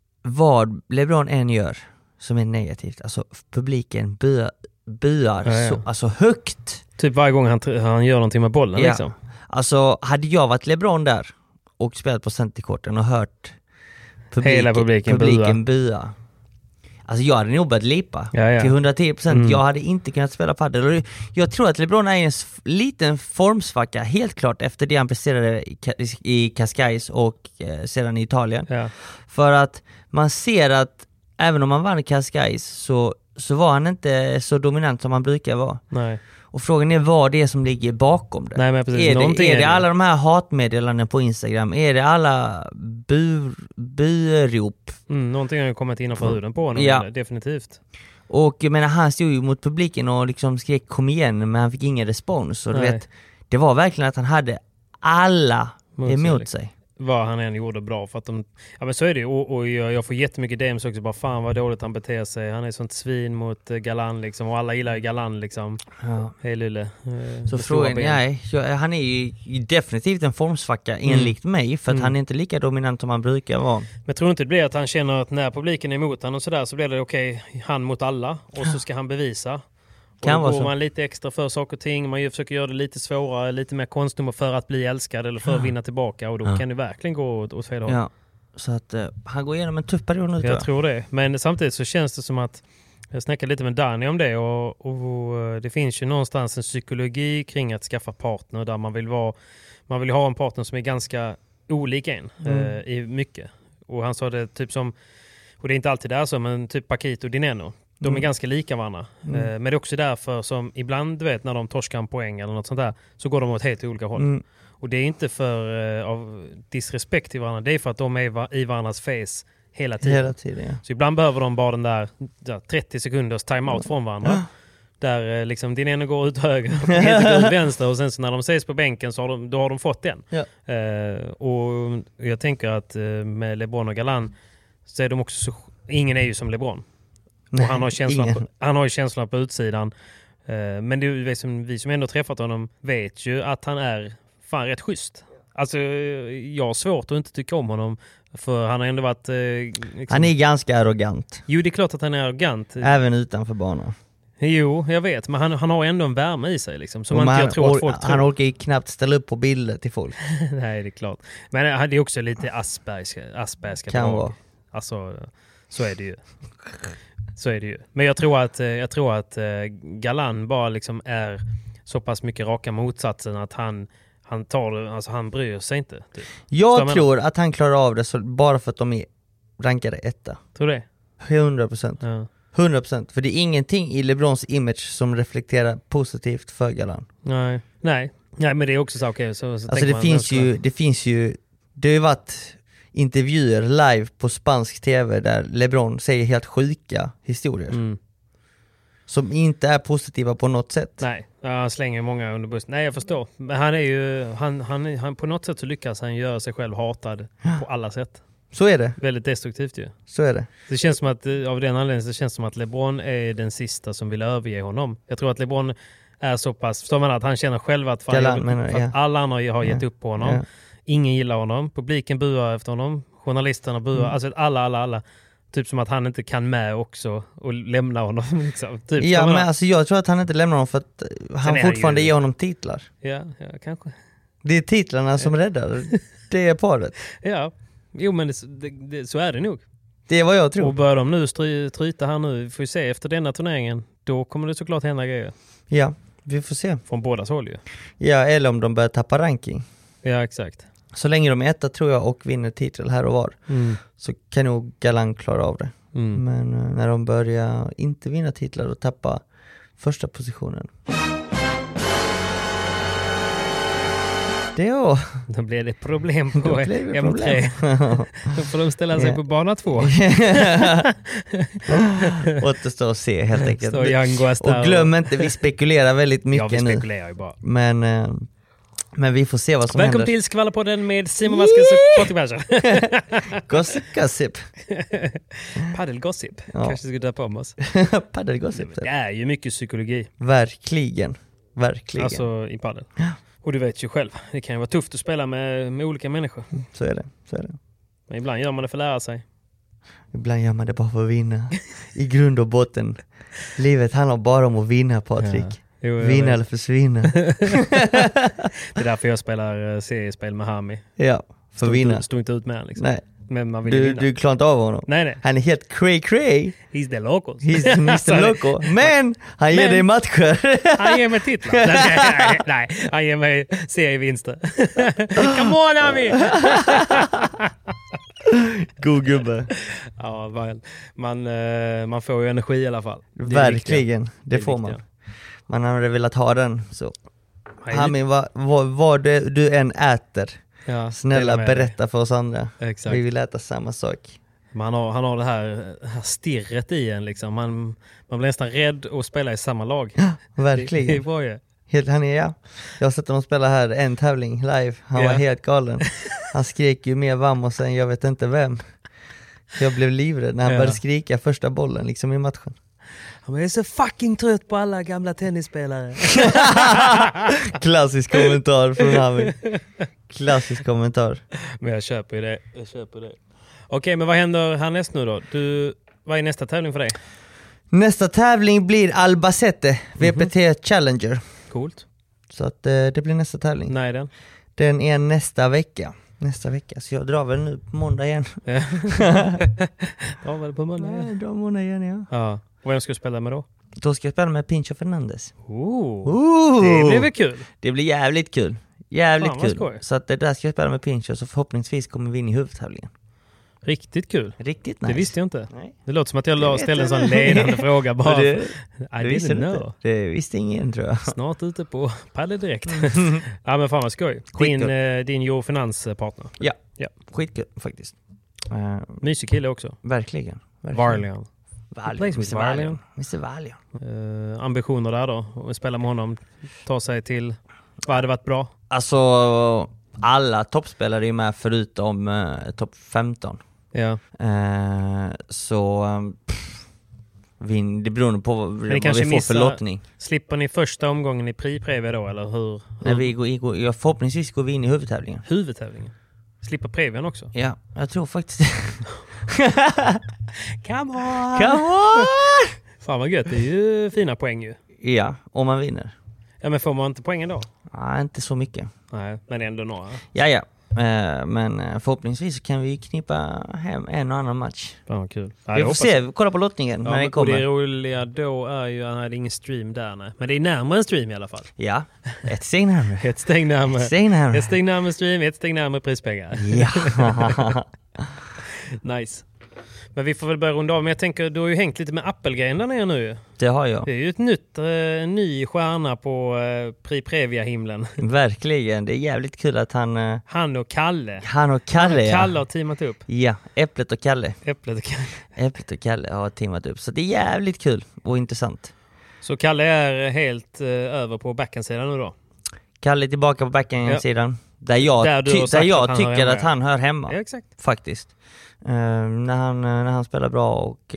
vad LeBron än gör som är negativt, alltså publiken buar så, alltså högt. Typ varje gång han gör någonting med bollen liksom. Alltså hade jag varit LeBron där och spelat på centerkorten och hört hela publiken bua. Alltså jag hade nog börjat lipa till 110%. Jag hade inte kunnat spela paddel. Och jag tror att LeBron är en liten formsvacka, helt klart, efter det han presterade i Cascais och sedan i Italien. Ja. För att man ser att även om man vann Cascais så var han inte så dominant som han brukar vara. Nej. Och frågan är vad det är som ligger bakom det. Nej, men precis. Är det alla de här hatmeddelanden på Instagram? Är det alla burop? Någonting har ju kommit innanför huden på honom, definitivt. Och jag menar, han stod ju mot publiken och liksom skrek kom igen, men han fick ingen respons. Och du vet, det var verkligen att han hade alla emot sig. Vad han än gjorde bra, för att ja, men så är det. Och jag får jättemycket DMs också, bara fan vad dåligt han beter sig, han är sånt svin mot Galan liksom, och alla gillar Galan liksom. Hej Lille. Så frågan, han är ju definitivt en formsvacka enligt mig, för att han är inte lika dominant som han brukar vara. Men jag tror inte det blir att han känner att när publiken är emot han och sådär, så blir det okej, han mot alla, och så ska han bevisa. Kan och då går man lite extra för saker och ting. Man försöker göra det lite svårare, lite mer konstnummer för att bli älskad eller för att vinna tillbaka. Och då kan det verkligen gå åt fel håll. Ja, så att han går igenom en tuff period nu. Jag tror det. Men samtidigt så känns det som att jag snackade lite med Danny om det. Och det finns ju någonstans en psykologi kring att skaffa partner där man vill ha en partner som är ganska olik en i mycket. Och han sa det typ som, och det är inte alltid där så, men typ Paquito och Dineno. De är ganska lika varandra. Men det är också därför som ibland, du vet, när de torskar en poäng eller något sånt där, så går de åt helt olika håll. Och det är inte för av disrespekt till varandra. Det är för att de är i varandras face hela tiden. Ja. Så ibland behöver de bara den där 30 sekunders timeout från varandra. Där liksom din ena går ut höger och helt går ut vänster och sen så när de ses på bänken så har de fått den. Ja. Och jag tänker att med LeBron och Galan så är de också så, ingen är ju som LeBron. Och han har ju känslan på utsidan. Men det är vi som ändå träffat honom vet ju att han är fan rätt schysst. Alltså jag har svårt att inte tycka om honom. För han har ändå varit... liksom... Han är ganska arrogant. Jo, det är klart att han är arrogant. Även utanför banan. Jo, jag vet. Men han har ändå en värme i sig. Liksom, som jag tror att folk tror. Han orkar ju knappt ställa upp på bilder till folk. Nej, det är klart. Men det är också lite aspergerska kan vara. Alltså, så är det ju. Så är det ju. Men jag tror att Galan bara liksom är så pass mycket raka motsatsen att han tar det, alltså han bryr sig inte. Typ. Jag tror att han klarar av det så bara för att de är rankade etta. Tror det? 100%. Ja. 100%. För det är ingenting i LeBrons image som reflekterar positivt för Galan. Nej, men det är också så okej. Så alltså det finns ju det har ju varit intervjuer live på spansk tv där LeBron säger helt sjuka historier. Som inte är positiva på något sätt. Nej, han slänger många under bussen. Nej, jag förstår. Men han är ju han på något sätt så lyckas han göra sig själv hatad på alla sätt. Så är det. Väldigt destruktivt ju. Så är det. Det känns som att av den anledningen så känns det som att LeBron är den sista som vill överge honom. Jag tror att LeBron är så pass, förstår man att han känner själv att alla andra har gett upp på honom. Ja. Ingen gillar honom. Publiken buar efter honom. Journalisterna buar. Alltså alla. Typ som att han inte kan med också och lämna honom. Liksom. Typ, ja, men alltså jag tror att han inte lämnar honom för att han fortfarande ger honom titlar. Ja, kanske. Det är titlarna som räddar. Det är paret. Ja, jo men så är det nog. Det är vad jag tror. Och börjar de nu tryta här nu, får vi se efter denna turneringen, då kommer det såklart hända grejer. Ja, vi får se. Från båda håll ju. Ja, eller om de börjar tappa ranking. Ja, exakt. Så länge de är etta tror jag och vinner titel här och var så kan nog Galan klara av det. Men när de börjar inte vinna titlar och tappa första positionen. Då blir det problem på M3. Då får de ställa sig på bana 2. Återstår att se helt enkelt. Och glöm inte, vi spekulerar väldigt mycket nu. Ja, vi spekulerar ju bara. Men vi får se vad som händer. Välkommen till Skvallerpodden med Simon Vasquez och Patrik Persson. Gossip. Paddelgossip. Ja. Kanske ska döpa om oss. Paddelgossip. Det är ju mycket psykologi. Verkligen. Alltså i paddel. Ja. Och du vet ju själv, det kan ju vara tufft att spela med olika människor. Så är det. Men ibland gör man det för att lära sig. Ibland gör man det bara för att vinna. I grund och botten. Livet handlar bara om att vinna, Patrik. Ja. Jo, vinna eller försvinna. Det är därför jag spelar seriespel med Hami. Ja, för att vinna. Stod inte ut med han liksom. Nej. Men man vill vinna. Du klarar inte av honom. Nej. Han är helt cray. He's the loco. He's the loco. Men han ger dig matcher. Han ger mig titlar. Nej, han ger mig serievinster. Come on, Hami! God gubbe. Ja, man får ju energi i alla fall. Verkligen, det får man. Man hade velat ha den så. Hami, vad du än äter. Ja, snälla berätta för oss andra. Exakt. Vi vill äta samma sak. Han har det här stirret i en liksom. Man blir nästan rädd att spela i samma lag. Ja, verkligen. Det är bra ju. Jag har sett honom spela här en tävling live. Han var helt galen. Han skrek ju mer vamos än jag vet inte vem. Jag blev livrädd när han började skrika första bollen liksom i matchen. Jag är så fucking trött på alla gamla tennisspelare. Klassisk kommentar från Hami. Klassisk kommentar. Men jag köper ju det. Okej, men vad händer härnäst nu då? Vad är nästa tävling för dig? Nästa tävling blir Albacete VPT Challenger. Coolt. Så att det blir nästa tävling. Nej, den? Den är nästa vecka. Så jag drar väl nu på måndag igen. Drar väl på måndag igen? Nej, drar måndag igen, ja. Och vem ska du spela med då? Då ska jag spela med Pincho Fernandez. Det blir väl kul? Det blir jävligt kul. Jävligt kul. Så att det där ska jag spela med Pincho, så förhoppningsvis kommer vi in i huvudtävlingen. Riktigt kul. Riktigt nice. Det visste jag inte. Nej. Det låter som att jag ställde en sån ledande fråga bara. I didn't know. Det visste ingen, tror jag. Snart ute på Padel direkt. Ja, men fan vad skoj. Din Finanspartner. Ja. Skitkul faktiskt. Mysig kille också. Verkligen. Varligan. Mr. Valion. Ambitioner där då? Att spela med honom, ta sig till... Vad hade varit bra? Alltså, alla toppspelare är med förutom topp 15. Ja. Det beror på vad vi får för lottning. Slipper ni första omgången i Prix-Previa då, eller hur? Nej, förhoppningsvis går vi in i huvudtävlingen. Huvudtävlingen? Slipper Previan också? Ja, jag tror faktiskt. Come on! Fan vad gött, det är ju fina poäng ju. Ja, om man vinner. Ja, men får man inte poängen då? Nej, inte så mycket. Nej, men ändå några. Ja. Men förhoppningsvis kan vi knippa hem en och annan match. Ja, kul. Vi får se, kolla på lottningen när den kommer. Och det roliga då är ju att det är ingen stream där, nej. Men det är närmare en stream i alla fall. Ja, ett steg närmare. Ett steg närmare stream, ett steg närmare prispengar. Ja. Nice. Men vi får väl börja runda av. Men jag tänker, du har ju hängt lite med Apple-grejen där nere nu. Det har jag. Det är ju en ny stjärna på Prix-Previa-himlen. Verkligen, det är jävligt kul att han och Kalle har teamat upp. Ja, Äpplet och Kalle har teamat upp. Så det är jävligt kul och intressant. Så Kalle är helt över på backhand-sidan nu då? Kalle är tillbaka på backhand-sidan. Där jag tycker att han hör hemma. Ja, exakt. Faktiskt. När han spelar bra och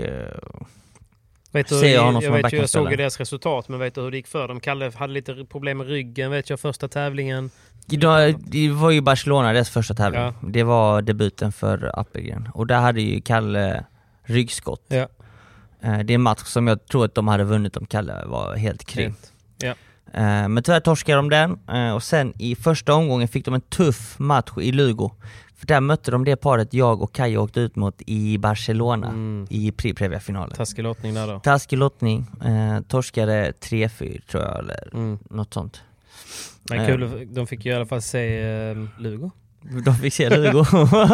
jag såg deras resultat, men vet du hur det gick för dem? Kalle hade lite problem med ryggen, vet jag, första tävlingen. Det var ju Barcelona, deras första tävling. Ja. Det var debuten för Appelgren. Och där hade ju Kalle ryggskott. Ja. Det är en match som jag tror att de hade vunnit om Kalle var helt krympt. Ja. Men tyvärr torskade de den. Och sen i första omgången fick de en tuff match i Lugo. För där mötte de det paret jag och Kaj åkte ut mot i Barcelona i Prix-Previa-finalen. Taskig lottning där då. Taskig lottning. Torskade 3-4 tror jag, eller något sånt. Men kul, de fick ju i alla fall se Lugo. De fick se Lugo.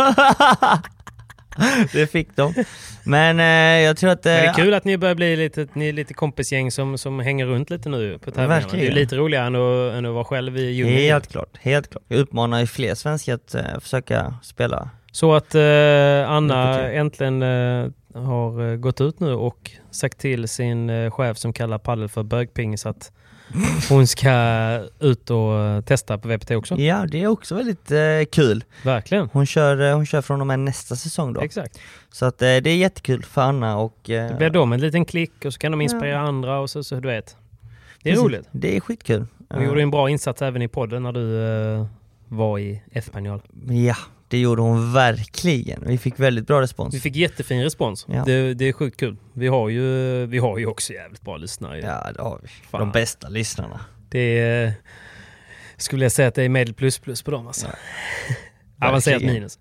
Det fick de. Men jag tror att... Men det är kul att ni börjar bli lite kompisgäng som hänger runt lite nu på tävlingarna. Verkligen. Det är lite roligare än att vara själv i juni. Helt klart. Jag uppmanar ju fler svenskar att försöka spela. Så att Anna äntligen har gått ut nu och sagt till sin chef som kallar paddel för bögping så att hon ska ut och testa på VPT också. Ja, det är också väldigt kul. Verkligen. Hon kör från och med nästa säsong då. Exakt. Så att det är jättekul för Anna och... det blir då med en liten klick och så kan de inspirera andra och så du vet. Det är roligt. Det är skitkul. Hon gjorde en bra insats även i podden när du var i Espanyol. Ja, det gjorde hon verkligen. Vi fick väldigt bra respons. Vi fick jättefin respons. Ja. Det är sjukt kul. Vi har ju också jävligt bra lyssnare. Ja, det har vi. Fan. De bästa lyssnarna. Det skulle jag säga att det är medel plus på dem alltså. Ja. Avancerat minus.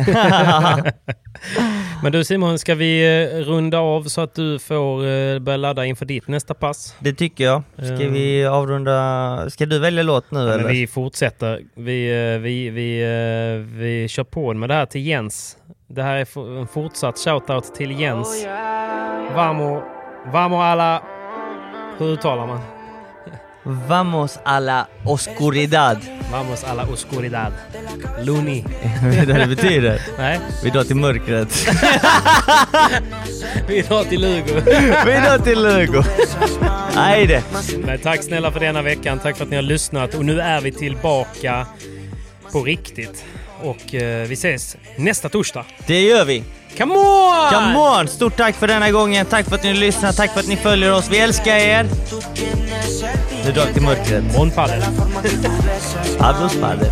Men du Simon, ska vi runda av så att du får börja ladda inför ditt nästa pass? Det tycker jag. Ska vi avrunda? Ska du välja låt nu? Ja, eller? Men vi fortsätter. Vi kör på med det här till Jens. Det här är en fortsatt shoutout till Jens. Vamos alla. Hur uttalar man? Vamos a la oscuridad. Vamos a la oscuridad. Luni. Vet du vad det betyder? Nej. Vi drar till mörkret. Vi drar till Lugo. Nej det. Men tack snälla för denna veckan. Tack för att ni har lyssnat. Och nu är vi tillbaka på riktigt. Och vi ses nästa torsdag. Det gör vi. Come on! Stort tack för denna gången. Tack för att ni lyssnar. Tack för att ni följer oss. Vi älskar er. Nu drar vi till mörkret. Bon padel. Hablos padel.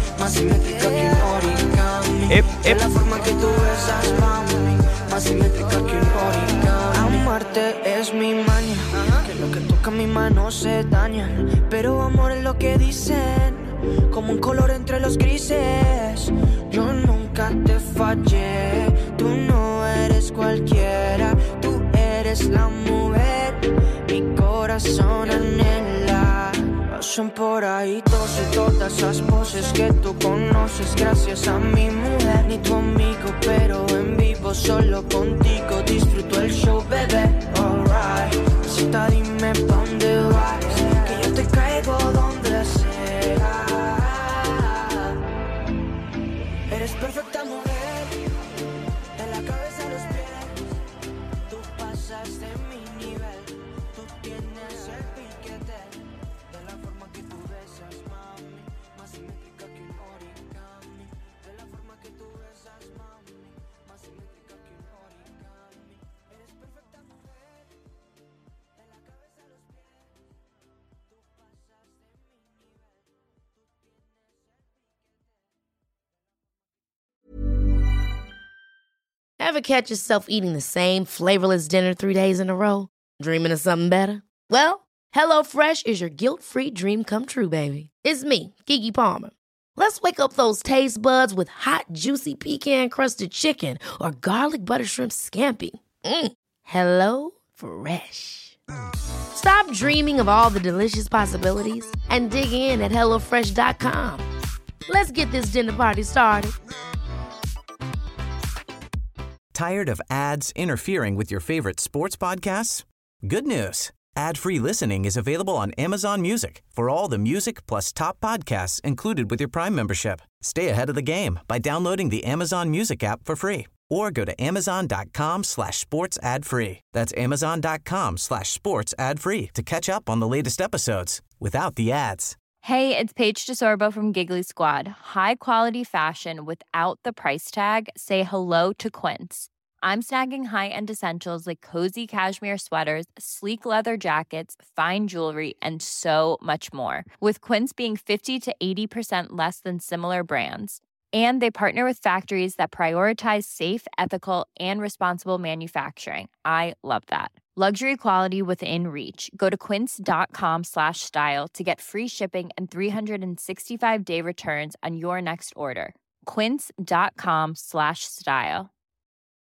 Amarte es mi maña, que lo que toca mi mano se daña, pero amor es lo que dicen, como un color entre los grises. Yo nunca te fallé, tú no eres cualquiera, tú eres la mujer, mi corazón anhela. Pasan por ahí todos y todas esas voces que tú conoces, gracias a mi mujer, ni tu amigo, pero en vivo solo contigo disfruto el show, bebé. Alright, cita, dime pa' dónde vas, que yo te caigo donde sea. Eres perfecta mujer, de la cabeza a los pies, tú pasaste Ever catch yourself eating the same flavorless dinner 3 days in a row? Dreaming of something better? Well, HelloFresh is your guilt-free dream come true, baby. It's me, Keke Palmer. Let's wake up those taste buds with hot, juicy pecan-crusted chicken or garlic butter shrimp scampi. Hello Fresh. Stop dreaming of all the delicious possibilities and dig in at HelloFresh.com. Let's get this dinner party started. Tired of ads interfering with your favorite sports podcasts? Good news. Ad-free listening is available on Amazon Music for all the music plus top podcasts included with your Prime membership. Stay ahead of the game by downloading the Amazon Music app for free or go to amazon.com/sports ad free. That's amazon.com/sports ad free to catch up on the latest episodes without the ads. Hey, it's Paige DeSorbo from Giggly Squad. High quality fashion without the price tag. Say hello to Quince. I'm snagging high-end essentials like cozy cashmere sweaters, sleek leather jackets, fine jewelry, and so much more. With Quince being 50 to 80% less than similar brands. And they partner with factories that prioritize safe, ethical, and responsible manufacturing. I love that. Luxury quality within reach. Go to quince.com/style to get free shipping and 365-day returns on your next order. Quince.com/style.